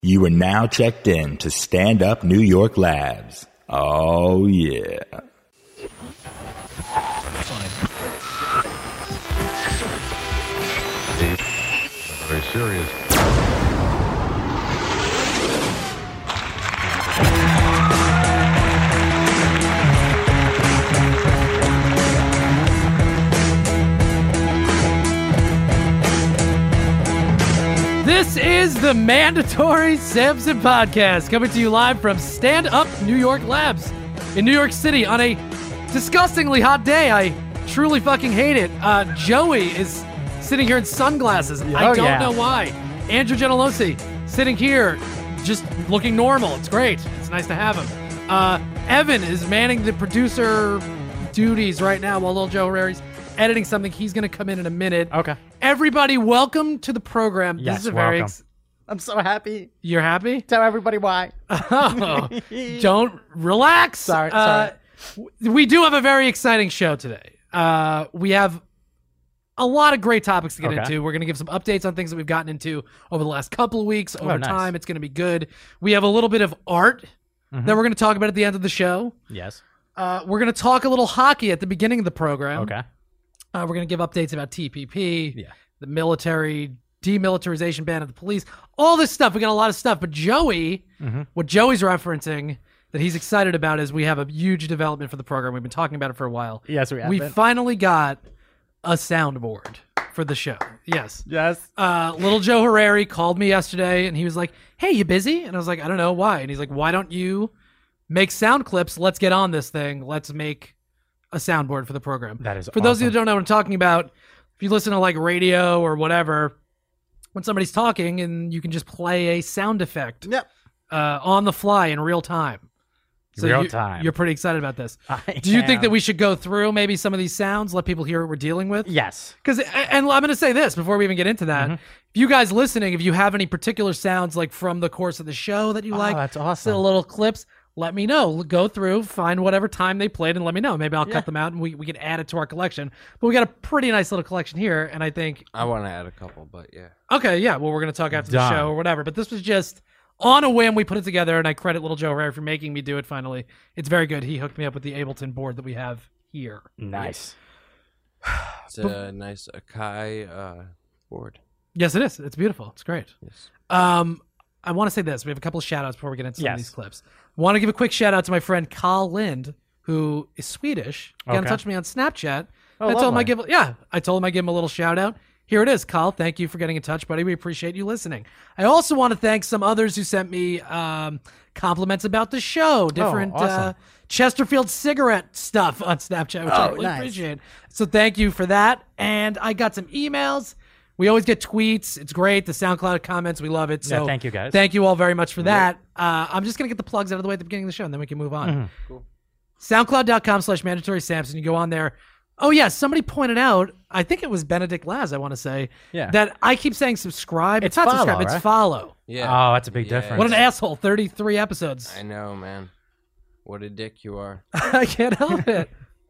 You are now checked in to Stand Up New York Labs. Oh, yeah. Very serious. This is the Mandatory Sampson Podcast, coming to you live from Stand Up New York Labs in New York City on a disgustingly hot day. I truly fucking hate it. Joey is sitting here in sunglasses. I don't know why. Andrew Gentilozzi sitting here just looking normal. It's great. It's nice to have him. Evan is manning the producer duties right now while Lil Joe Herrera's editing something. He's going to come in a minute. Okay. Everybody, welcome to the program. Yes, this is a welcome. I'm so happy. You're happy? Tell everybody why. Oh, don't relax. Sorry. We do have a very exciting show today. We have a lot of great topics to get into. We're going to give some updates on things that we've gotten into over the last couple of weeks. Over time, it's going to be good. We have a little bit of art that we're going to talk about at the end of the show. Yes. We're going to talk a little hockey at the beginning of the program. Okay. We're going to give updates about TPP, the military demilitarization ban of the police, all this stuff. We got a lot of stuff. But Joey, what Joey's referencing that he's excited about is we have a huge development for the program. We've been talking about it for a while. Yes, we have. We finally got a soundboard for the show. Yes. Yes. Little Joe Herrera called me yesterday and he was like, "Hey, you busy?" And I was like, "I don't know why." And he's like, "Why don't you make sound clips? Let's get on this thing. Let's make a soundboard for the program." That is for those of you who don't know what I'm talking about. If you listen to like radio or whatever, when somebody's talking and you can just play a sound effect on the fly in real time. So you're pretty excited about this. Do you think that we should go through maybe some of these sounds, let people hear what we're dealing with? Yes. Because, and I'm going to say this before we even get into that. If you guys listening, if you have any particular sounds like from the course of the show that you like, that's awesome. Little clips, let me know. Go through, find whatever time they played, and let me know. Maybe I'll cut them out and we can add it to our collection. But we got a pretty nice little collection here, and I think... I want to add a couple, but yeah. Okay, yeah. Well, we're going to talk after the show or whatever. But this was just on a whim. We put it together, and I credit Little Joe Herrera for making me do it finally. It's very good. He hooked me up with the Ableton board that we have here. Nice. It's a nice Akai board. Yes, it is. It's beautiful. It's great. Yes. I want to say this. We have a couple of shout outs before we get into some of these clips. Want to give a quick shout out to my friend Carl Lind, who is Swedish. He got in touch with me on Snapchat. I told him I give him a little shout out. Here it is, Carl. Thank you for getting in touch, buddy. We appreciate you listening. I also want to thank some others who sent me compliments about the show, different Chesterfield cigarette stuff on Snapchat, which I really appreciate. So thank you for that. And I got some emails. We always get tweets. It's great. The SoundCloud comments, we love it. So thank you, guys. Thank you all very much for that. I'm just going to get the plugs out of the way at the beginning of the show, and then we can move on. Cool. SoundCloud.com/mandatory Sampson. You go on there. Oh, yeah. Somebody pointed out, I think it was Benedict Laz, I want to say, that I keep saying subscribe. It's not follow, subscribe. right? It's follow. Yeah. Oh, that's a big difference. What an asshole. 33 episodes. I know, man. What a dick you are. I can't help it.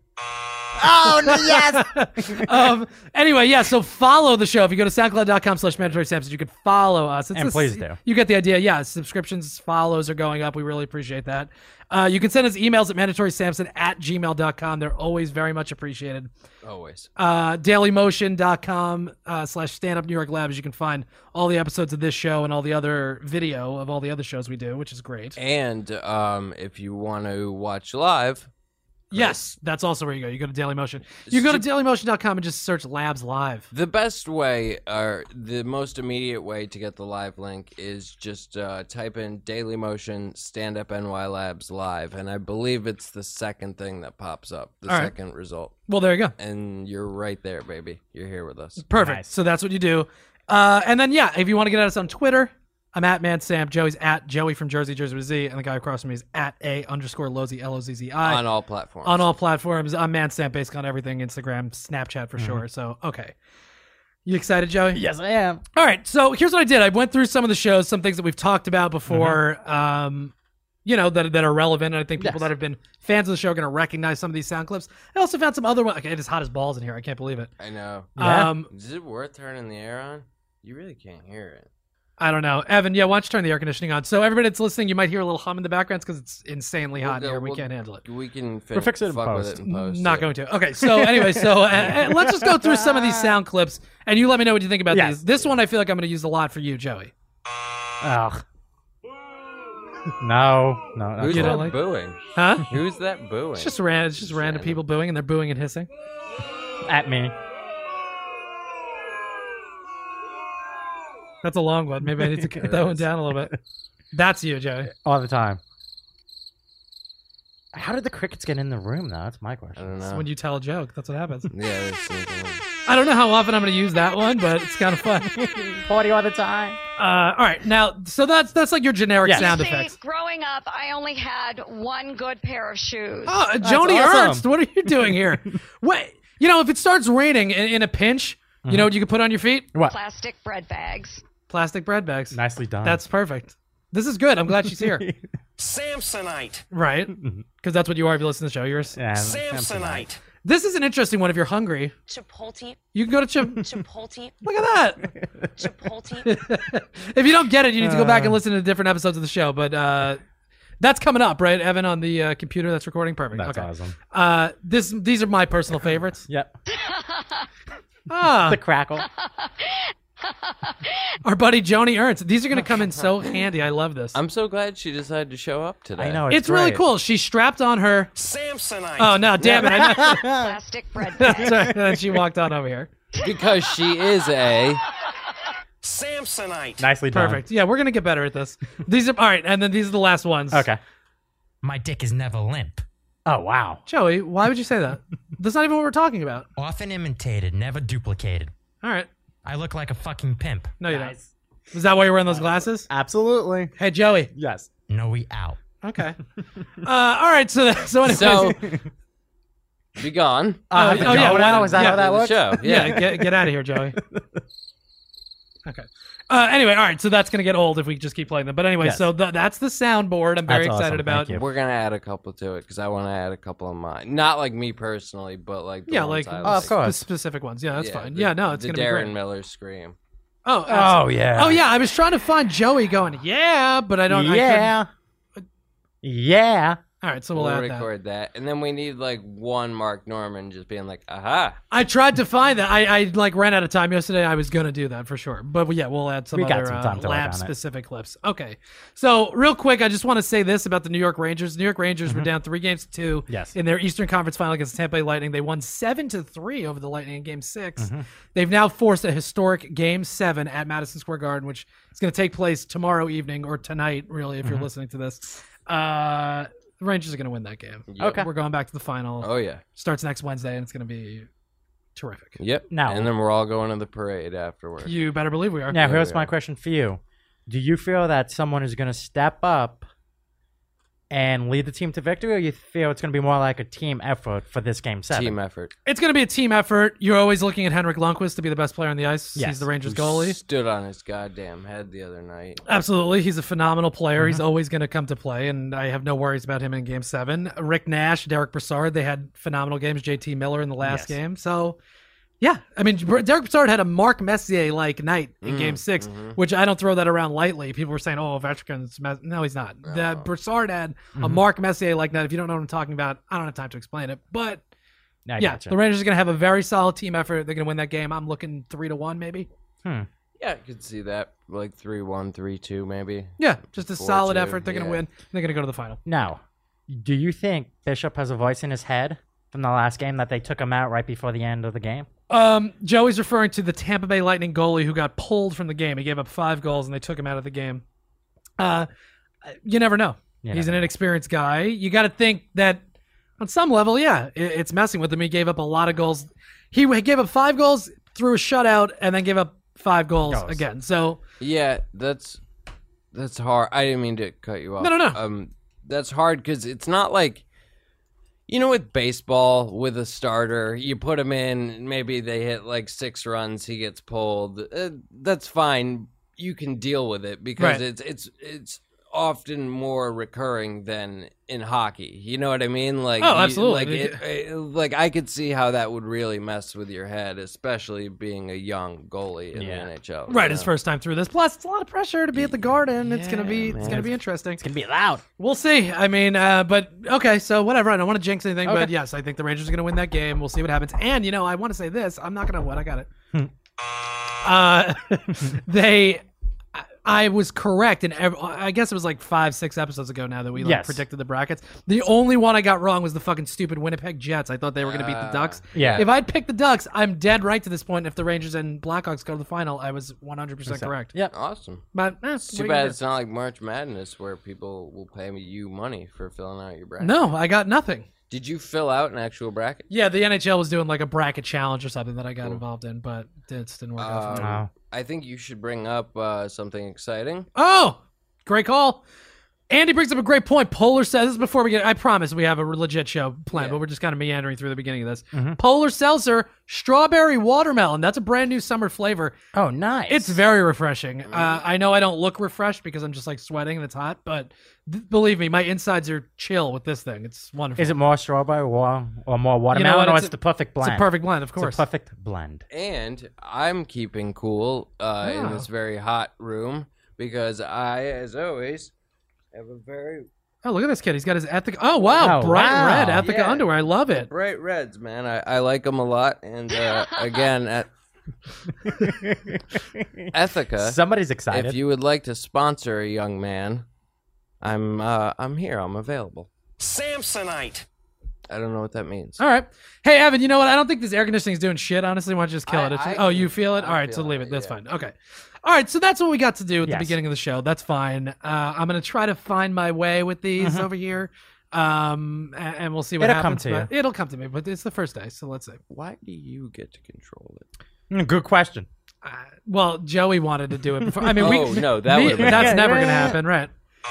Oh, yes. Anyway, yeah, so follow the show. If you go to soundcloud.com/mandatory Sampson, you can follow us. Please do. You get the idea. Yeah, subscriptions, follows are going up. We really appreciate that. You can send us emails at mandatorysampson@gmail.com. They're always very much appreciated. Always. Dailymotion.com /Stand Up New York Labs. You can find all the episodes of this show and all the other video of all the other shows we do, which is great. And if you want to watch live... Yes, that's also where you go. You go to Dailymotion. You go to dailymotion.com and just search Labs Live. The best way, or the most immediate way to get the live link is just type in Dailymotion Stand Up NY Labs Live, and I believe it's the second thing that pops up, the second result. Well, there you go. And you're right there, baby. You're here with us. Perfect. Nice. So that's what you do. And then, if you want to get at us on Twitter, I'm at ManSam. Joey's at Joey from Jersey with a Z, and the guy across from me is at @A_Lozzi, LOZZI. On all platforms. On all platforms. I'm ManSam, basically on everything, Instagram, Snapchat for sure. So, okay. You excited, Joey? Yes, I am. All right. So here's what I did. I went through some of the shows, some things that we've talked about before, that are relevant. And I think people that have been fans of the show are going to recognize some of these sound clips. I also found some other ones. Okay, it is hot as balls in here. I can't believe it. I know. Yeah. Is it worth turning the air on? You really can't hear it. I don't know. Evan, yeah, why don't you turn the air conditioning on? So everybody that's listening, you might hear a little hum in the background because it's insanely hot here. We can't handle it. We can We'll fix it in fuck post. with it in post. Not going to. Okay, so anyway, let's just go through some of these sound clips, and you let me know what you think about these. This one I feel like I'm going to use a lot for you, Joey. Ugh. No. Who's You that don't like- booing? Huh? Who's that booing? It's just random people booing, and they're booing and hissing. At me. That's a long one. Maybe I need to cut that one down a little bit. That's you, Joey. All the time. How did the crickets get in the room, though? That's my I question. don't know. When you tell a joke, that's what happens. Yeah, that's something. I don't know how often I'm going to use that one, but it's kind of fun. Party all the time. All right, now, so that's like your generic Yes. sound See, effects. growing up, I only had one good pair of shoes. Oh, Joni awesome. Ernst, what are you doing here? Wait, if it starts raining in a pinch, you know what you can put on your feet? What? Plastic bread bags. Plastic bread bags. Nicely done. That's perfect. This is good. I'm glad she's here. Samsonite. Right? Because that's what you are if you listen to the show. Yours. Yeah, Samsonite. This is an interesting one if you're hungry. Chipotle. You can go to Chipotle. Look at that. Chipotle. If you don't get it, you need to go back and listen to different episodes of the show. But that's coming up, right, Evan, on the computer that's recording? Perfect. That's okay. awesome. These are my personal favorites. Yep. Ah, The crackle. our buddy Joni Ernst. These are going to come in so handy. I love this. I'm so glad she decided to show up today. I know. It's really great. cool. She strapped on her. Samsonite. Oh, no, damn it. I know. Plastic bread bags. That's right. And then she walked on over here. Because she is a... Samsonite. Nicely done. Perfect. Yeah, we're going to get better at this. These are all right. And then these are the last ones. Okay. My dick is never limp. Oh, wow. Joey, why would you say that? That's not even what we're talking about. Often imitated, never duplicated. All right. I look like a fucking pimp. No, you don't. Was that why you're wearing those glasses? Absolutely. Hey, Joey. Yes. No, we out. Okay. All right. So anyways. So, be gone. Oh, yeah. Wow, is that how that The works? show. Yeah, Yeah. get out of here, Joey. Okay. Anyway, all right. So that's gonna get old if we just keep playing them. But anyway, Yes. so that's the soundboard. I'm very That's excited awesome. about. Thank you. We're going to add a couple to it because I want to add a couple of mine. Not like me personally, but like the Yeah, ones like I of like. course. specific ones. Yeah, that's Yeah, fine. the- Yeah, no, it's the gonna Darren be great. Miller scream. Oh, Oh, yeah. Oh yeah, I was trying to find Joey going. Yeah, but I don't. Yeah. Yeah. All right, so We'll we'll add that. record that. And then we need like one Mark Norman just being like, aha. I tried to find that. I like ran out of time yesterday. I was gonna do that for sure, but yeah, we'll add some We got other some time to work on it. lab specific clips. Okay, so real quick, I just want to say this about the New York Rangers. The New York Rangers were down 3-2 Yes. in their Eastern Conference Final against the Tampa Bay Lightning. They won 7-3 over the Lightning in Game 6. They've now forced a historic Game 7 at Madison Square Garden, which is going to take place tomorrow evening or tonight, really, if you're listening to this. The Rangers are going to win that game. Yep. Okay. We're going back to the final. Oh, yeah. Starts next Wednesday, and it's going to be terrific. Yep. Now- And then we're all going to the parade afterwards. You better believe we are. Now, here's we my are. question for you. Do you feel that someone is going to step up and lead the team to victory, or you feel it's going to be more like a team effort for this Game 7? Team effort. It's going to be a team effort. You're always looking at Henrik Lundqvist to be the best player on the ice. Yes. He's the Rangers Who goalie. stood on his goddamn head the other night. Absolutely. He's a phenomenal player. He's always going to come to play, and I have no worries about him in Game 7. Rick Nash, Derek Brassard, they had phenomenal games. JT Miller in the last Yes. game. So, yeah. I mean, Derek Brassard had a Mark Messier-like night in Game 6, which I don't throw that around lightly. People were saying, oh, Ovechkin's... No, he's not. That Brassard had a Mark Messier-like night. If you don't know what I'm talking about, I don't have time to explain it. But, I yeah, gotcha. the Rangers are going to have a very solid team effort. They're going to win that game. I'm looking 3-1 maybe. Yeah, I could see that. Like 3-1, 3-2 maybe. Yeah, just a 4-2, solid effort. They're going to yeah. win. They're going to go to the final. Now, do you think Bishop has a voice in his head from the last game that they took him out right before the end of the game? Joey's referring to the Tampa Bay Lightning goalie who got pulled from the game. He gave up 5 goals and they took him out of the game. You never know. You He's never an inexperienced guy. You got to think that on some level, yeah, it's messing with him. He gave up a lot of goals. He gave up 5 goals, threw a shutout, and then gave up 5 goals again. So Yeah, that's hard. I didn't mean to cut you off. No. That's hard because it's not like, you know, with baseball, with a starter, you put him in, maybe they hit like 6 runs, he gets pulled. That's fine. You can deal with it because Right. it's often more recurring than in hockey. You know what I mean? Like, oh, absolutely. Like I could see how that would really mess with your head, especially being a young goalie in the NHL. Right, his first time through this. Plus, it's a lot of pressure to be at the Garden. It's gonna be interesting. It's gonna be loud. We'll see. I mean, but okay, so whatever. I don't want to jinx anything, but yes, I think the Rangers are gonna win that game. We'll see what happens. And I want to say this. I'm not gonna what I got it. I was correct, and I guess it was like 5-6 episodes ago now that we predicted the brackets. The only one I got wrong was the fucking stupid Winnipeg Jets. I thought they were going to beat the Ducks. Yeah. If I'd picked the Ducks, I'm dead right to this point. If the Rangers and Blackhawks go to the final, I was 100% correct. Yeah, awesome. But it's too bad it's not like March Madness where people will pay you money for filling out your bracket. No, I got nothing. Did you fill out an actual bracket? Yeah, the NHL was doing like a bracket challenge or something that I got involved in, but it just didn't work out for me. I think you should bring up something exciting. Oh, great call. Andy brings up a great point. Polar says, this is before we get, I promise we have a legit show planned, but we're just kind of meandering through the beginning of this. Polar Seltzer, strawberry watermelon. That's a brand new summer flavor. Oh, nice. It's very refreshing. I know I don't look refreshed because I'm just like sweating and it's hot, but believe me, my insides are chill with this thing. It's wonderful. Is it more strawberry or more watermelon, or it's the perfect blend? It's a perfect blend, of course. It's a perfect blend. And I'm keeping cool in this very hot room because I, as always, have a very... Oh, look at this kid. He's got his Ethica... Oh, wow. Bright red Ethica underwear. I love it. Bright reds, man. I like them a lot. And again, at Ethica... Somebody's excited. If you would like to sponsor a young man, I'm here. I'm available. Samsonite. I don't know what that means. All right. Hey, Evan, you know what? I don't think this air conditioning is doing shit, honestly. Why don't you just kill it? You feel it? All right, so leave it. That's fine. Okay. All right, so that's what we got to do at the beginning of the show. That's fine. I'm going to try to find my way with these over here, and we'll see what happens. It'll come to me, but it's the first day, so let's see. Why do you get to control it? Good question. Well, Joey wanted to do it before. I mean, that's never going to happen, right?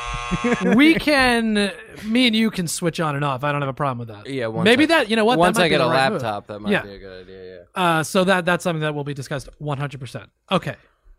Me and you can switch on and off. I don't have a problem with that. Yeah, Once I get a laptop, that might be a good idea. Yeah. So that's something that will be discussed 100%. Okay.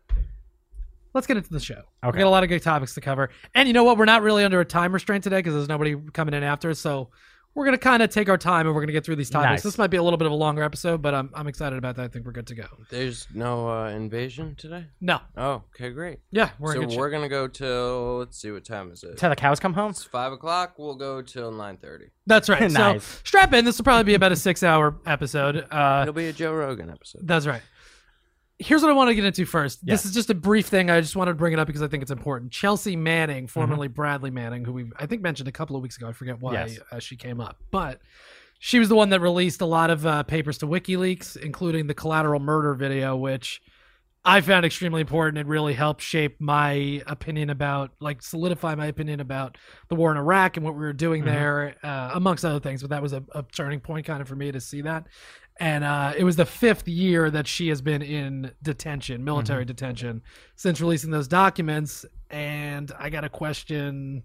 Let's get into the show. We got a lot of good topics to cover. And you know what? We're not really under a time restraint today because there's nobody coming in after us. So we're going to kind of take our time and we're going to get through these topics. Nice. This might be a little bit of a longer episode, but I'm excited about that. I think we're good to go. There's no invasion today? No. Oh, okay, great. Yeah, we're going to go till, let's see, what time is it? Till the cows come home? It's 5 o'clock. We'll go till 9:30. That's right. Nice. So strap in. This will probably be about a 6-hour episode. It'll be a Joe Rogan episode. That's right. Here's what I want to get into first. Yes. This is just a brief thing. I just wanted to bring it up because I think it's important. Chelsea Manning, formerly Bradley Manning, who I think mentioned a couple of weeks ago. I forget why she came up. But she was the one that released a lot of papers to WikiLeaks, including the Collateral Murder video, which I found extremely important. It really helped shape my opinion solidify my opinion about the war in Iraq and what we were doing there, amongst other things. But that was a turning point kind of for me to see that. And it was the 5th year that she has been in detention, military detention, since releasing those documents. And I got to question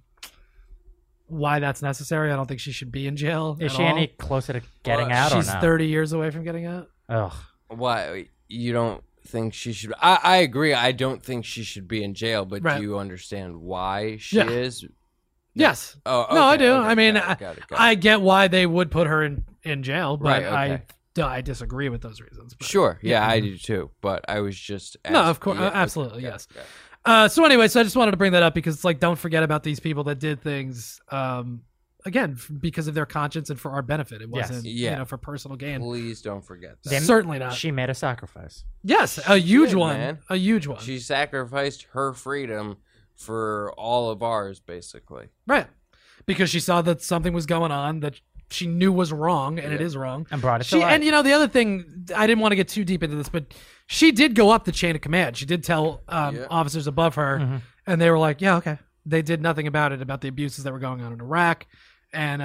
why that's necessary. I don't think she should be in jail. Is she any closer to getting out or not? She's 30 years away from getting out. Ugh. Why? You don't think she should... I agree. I don't think she should be in jail, but do you understand why she is? Yes. Oh, okay, no, I do. Okay, I mean, got it. I get why they would put her in jail, but okay. I disagree with those reasons. But, sure. Yeah, I do too. But I was just asking. No, of course. Absolutely. Yes. So anyway, so I just wanted to bring that up because it's like, don't forget about these people that did things, again, because of their conscience and for our benefit. It wasn't, for personal gain. Please don't forget that. Certainly not. She made a sacrifice. Yes, a huge one. Man. A huge one. She sacrificed her freedom for all of ours, basically. Right. Because she saw that something was going on that she knew was wrong, and it is wrong. And brought it to light. And, the other thing, I didn't want to get too deep into this, but she did go up the chain of command. She did tell officers above her, and they were like, yeah, okay. They did nothing about it, about the abuses that were going on in Iraq. And,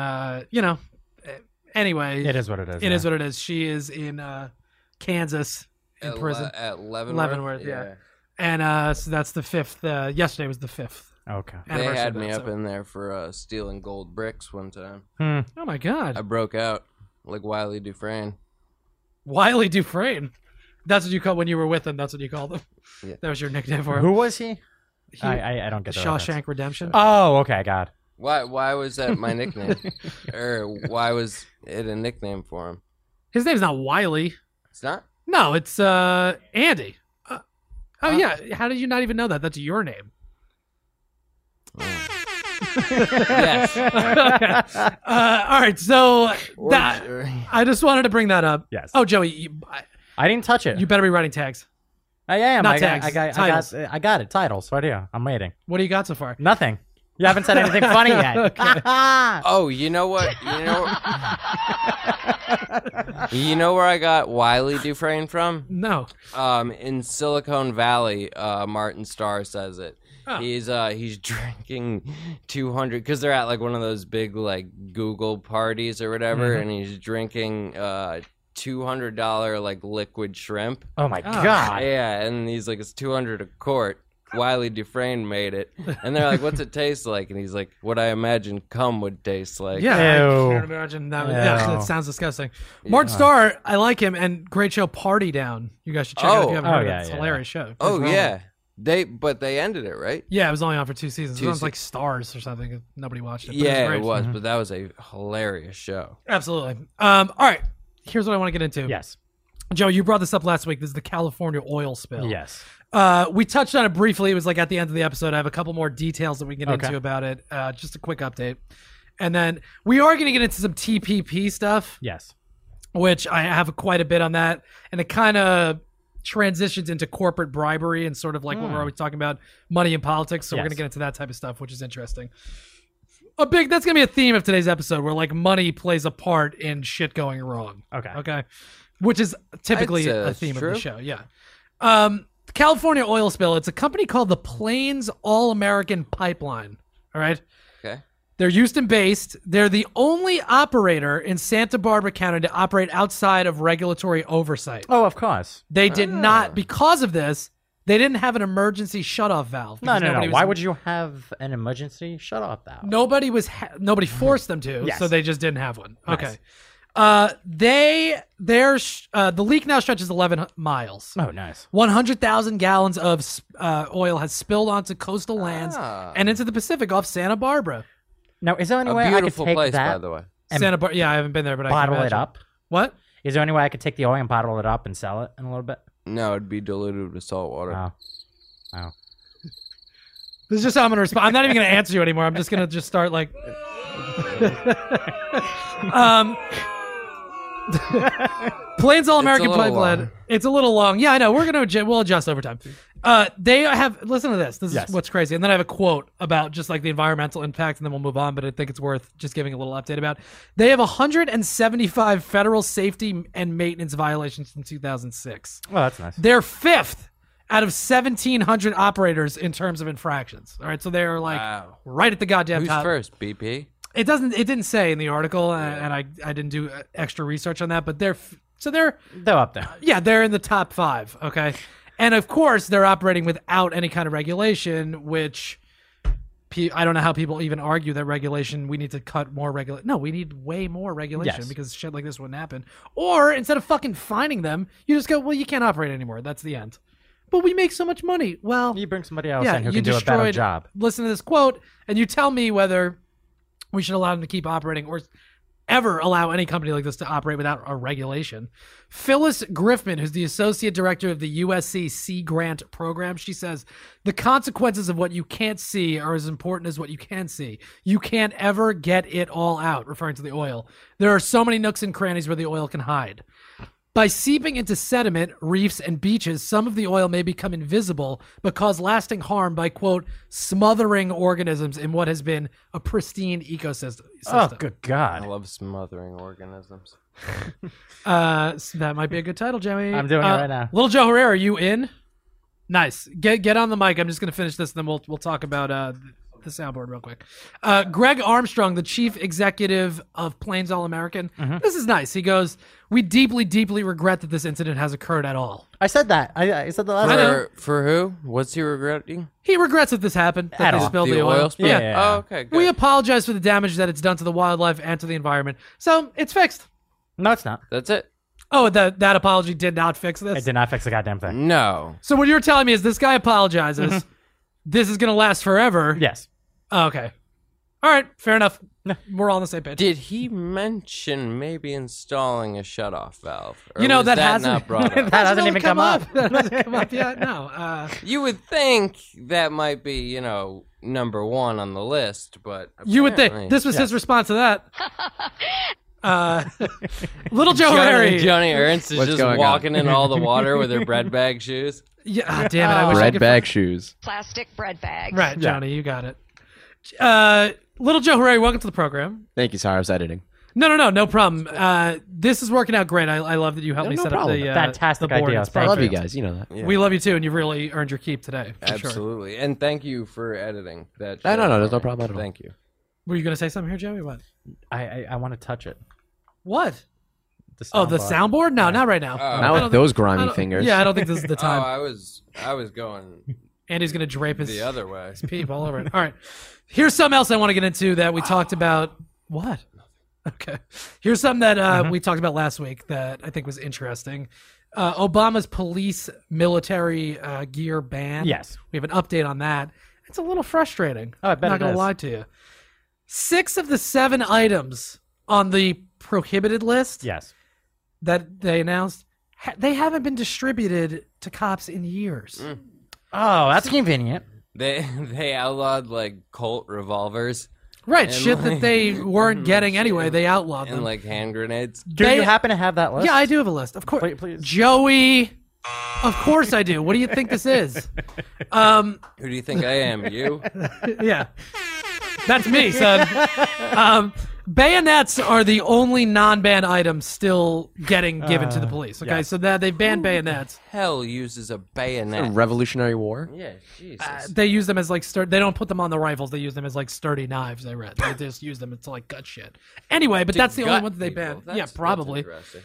anyway. It is what it is. It is what it is. She is in Kansas in prison. At Leavenworth? Leavenworth, yeah. And so that's the 5th. Yesterday was the 5th. Okay. They had me up in there for stealing gold bricks one time. Oh, my God. I broke out like Wiley Dufresne. Wiley Dufresne? That's what you called when you were with him. That's what you called him? Yeah. That was your nickname for him? Who was he? I don't get the reference. Shawshank Redemption. Oh, okay, God. Why was that my nickname? Or why was it a nickname for him? His name's not Wiley. It's not? No, it's Andy. Yeah. How did you not even know that? That's your name. Yes. All right. So I just wanted to bring that up. Yes. Oh, Joey, I didn't touch it. you better be writing tags. I am. Not I tags, titles. got it. Titles right here. I'm waiting. What do you got so far? Nothing. You haven't said anything funny yet. Oh, you know what? You know where I got Wiley Dufresne from? No. In Silicon Valley, Martin Starr says it. Oh. He's drinking 200 because they're at like one of those big like Google parties or whatever, and he's drinking $200 like liquid shrimp. Oh my God. Yeah, and he's like, it's 200 a quart. Wiley Dufresne made it, and they're like, "What's it taste like?" And he's like, "What I imagine cum would taste like." Yeah, I Ew. can't imagine that. Yeah, that sounds disgusting. Martin Starr, I like him, and great show, Party Down. You guys should check it out if you haven't heard of it. It's a hilarious show. Oh It's yeah, they ended it, right? Yeah, it was only on for 2 seasons. It was Se- like Stars or something. Nobody watched it. But Yeah, it was. but that was a hilarious show. Absolutely. All right. Here's what I want to get into. Yes. Joe, you brought this up last week. This is the California oil spill. Yes. We touched on it briefly. It was like at the end of the episode. I have a couple more details that we can get Okay. into about it. Just a quick update. And then we are going to get into some TPP stuff, Yes. which I have quite a bit on that. And it kind of transitions into corporate bribery and sort of like what we're always talking about, money in politics. So we're Yes. going to get into that type of stuff, which is interesting. That's going to be a theme of today's episode where like money plays a part in shit going wrong. Okay. Which is typically I'd say a that's theme of true. the show. Yeah. California oil spill. It's a company called the Plains All-American Pipeline. All right. Okay. They're Houston-based. They're the only operator in Santa Barbara County to operate outside of regulatory oversight. Oh, of course. They did not, because of this, they didn't have an emergency shutoff valve. No. because Why would you have an emergency shut-off valve? Nobody forced them to, Yes. so they just didn't have one. Nice. Okay. The leak now stretches 11 miles. Oh, nice. 100,000 gallons of oil has spilled onto coastal lands and into the Pacific off Santa Barbara. Now, is there any A way I could beautiful take place, that by the way. and Santa Barbara. Yeah, I haven't been there, but I can bottle it imagine. up? What? Is there any way I could take the oil and bottle it up and sell it in a little bit? No, it'd be diluted with salt water. Oh. This is just how I'm going to respond. I'm not even going to answer you anymore. I'm just going to start like. Plains All American It's a little Pipeline. long. It's a little long. Yeah, I know. We'll adjust over time. They have. Listen to this. This Yes. is what's crazy. And then I have a quote about just like the environmental impact, and then we'll move on. But I think it's worth just giving a little update about. They have 175 federal safety and maintenance violations in 2006. Well, that's nice. They're fifth out of 1,700 operators in terms of infractions. All right, so they're like Wow. right at the goddamn Who's top. first? BP. It didn't say in the article, and I didn't do extra research on that. But they're up there. yeah, they're in the top 5. Okay, and of course they're operating without any kind of regulation, which I don't know how people even argue that regulation. We need to cut more regulation. No, we need way more regulation Yes. because shit like this wouldn't happen. Or instead of fucking fining them, you just go, well, you can't operate anymore. That's the end. But we make so much money. Well, You bring somebody else yeah, in who you can do a better destroyed- job. Listen to this quote, and you tell me whether we should allow them to keep operating or ever allow any company like this to operate without a regulation. Phyllis Griffman, who's the associate director of the USC Sea Grant program, she says, the consequences of what you can't see are as important as what you can see. You can't ever get it all out, referring to the oil. There are so many nooks and crannies where the oil can hide. By seeping into sediment, reefs, and beaches, some of the oil may become invisible but cause lasting harm by, quote, smothering organisms in what has been a pristine ecosystem. Oh, good I God. love smothering organisms. So that might be a good title, Joey. I'm doing it right now. Little Joe Herrera, are you in? Nice. Get on the mic. I'm just going to finish this, and then we'll talk about the soundboard real quick. Greg Armstrong, the chief executive of Plains All American. This is nice. He goes, we deeply, deeply regret that this incident has occurred at all. I said that. I said the last I time. know. For who? What's he regretting? He regrets that this happened, that At they all. spilled The the oil spill? Yeah. Oh, okay, good. We apologize for the damage that it's done to the wildlife and to the environment. So it's fixed. No, it's not. That's it. Oh, that apology did not fix this? It did not fix the goddamn thing. No. So what you're telling me is this guy apologizes. this is gonna last forever. Yes. Oh, okay. All right. Fair enough. We're all on the same page. Did he mention maybe installing a shutoff valve? Or You know, was that that hasn't- not brought up? That hasn't even come up. That hasn't come up yet. No. You would think that might be, number one on the list, but You would think apparently- this was his response to that. Little Joe Harry. Johnny Ernst is What's just going on? walking in all the water with her bread bag shoes. Yeah, damn it! I wish I Bread could bag shoes. Plastic bread bags. Right, Johnny, you got it. Little Joe Harry, welcome to the program. Thank you. Sorry, I was editing. No problem. This is working out great. I love that you helped me no set problem. up the Fantastic the board. idea. It's Thank I love you perfect. guys. You know that. Yeah. We love you too, and you've really earned your keep today. For sure. Absolutely. And thank you for editing that. No, show no, there's for no me. problem at all. Thank you. Were you going to say something here, Joey? What? I want to touch it. What? The Oh, the soundboard. soundboard? No, not right now. Oh. Not with those grimy fingers. Yeah, I don't think this is the Oh, time. I was going Andy's going to drape his the other way. peep all over it. All right. Here's something else I want to get into that we talked about. What? Okay. Here's something that we talked about last week that I think was interesting. Obama's police military gear ban. Yes. We have an update on that. It's a little frustrating. Oh, I bet I'm not it going to is. lie to you. 6 of the 7 items on the prohibited list Yes. that they announced, they haven't been distributed to cops in years. Oh, that's convenient. They outlawed like Colt revolvers Right, And shit that like- they weren't getting anyway. They outlawed and them. like hand grenades. Do They- you happen to have that list? Yeah, I do have a list. Of course. Please. Joey. Of course I do. What do you think this is? Who do you think I am? You? Yeah. That's me, son. Bayonets are the only non-banned items still getting given to the police. Okay, yeah. so that they've banned bayonets. Hell uses a A bayonet. Revolutionary War. Yeah, Jesus. They use them as like they don't put them on the rifles. They use them as like sturdy knives. I read they just use them to like gut shit. Anyway, but that's the only gut one that they people. banned. That's- Yeah, that's probably. interesting.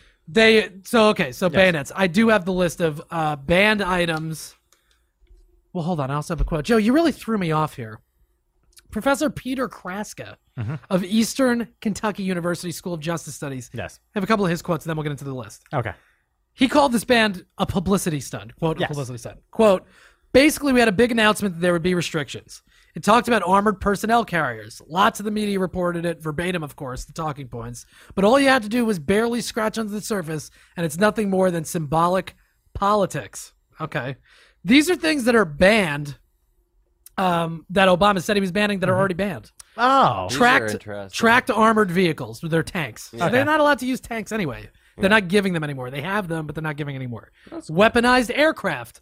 So bayonets. I do have the list of banned items. Well, hold on. I also have a quote. Joe, you really threw me off here. Professor Peter Kraska of Eastern Kentucky University School of Justice Studies. Yes. I have a couple of his quotes, and then we'll get into the list. Okay. He called this ban a publicity stunt. Quote, Yes. a publicity stunt. Quote, basically, we had a big announcement that there would be restrictions. It talked about armored personnel carriers. Lots of the media reported it, verbatim, of course, the talking points. But all you had to do was barely scratch under the surface, and it's nothing more than symbolic politics. Okay. These are things that are banned, that Obama said he was banning that are already banned. Oh. These are Tracked interesting. tracked armored vehicles with their tanks. So Okay. they're not allowed to use tanks anyway. They're not giving them anymore. They have them, but they're not giving anymore. Weaponized aircraft,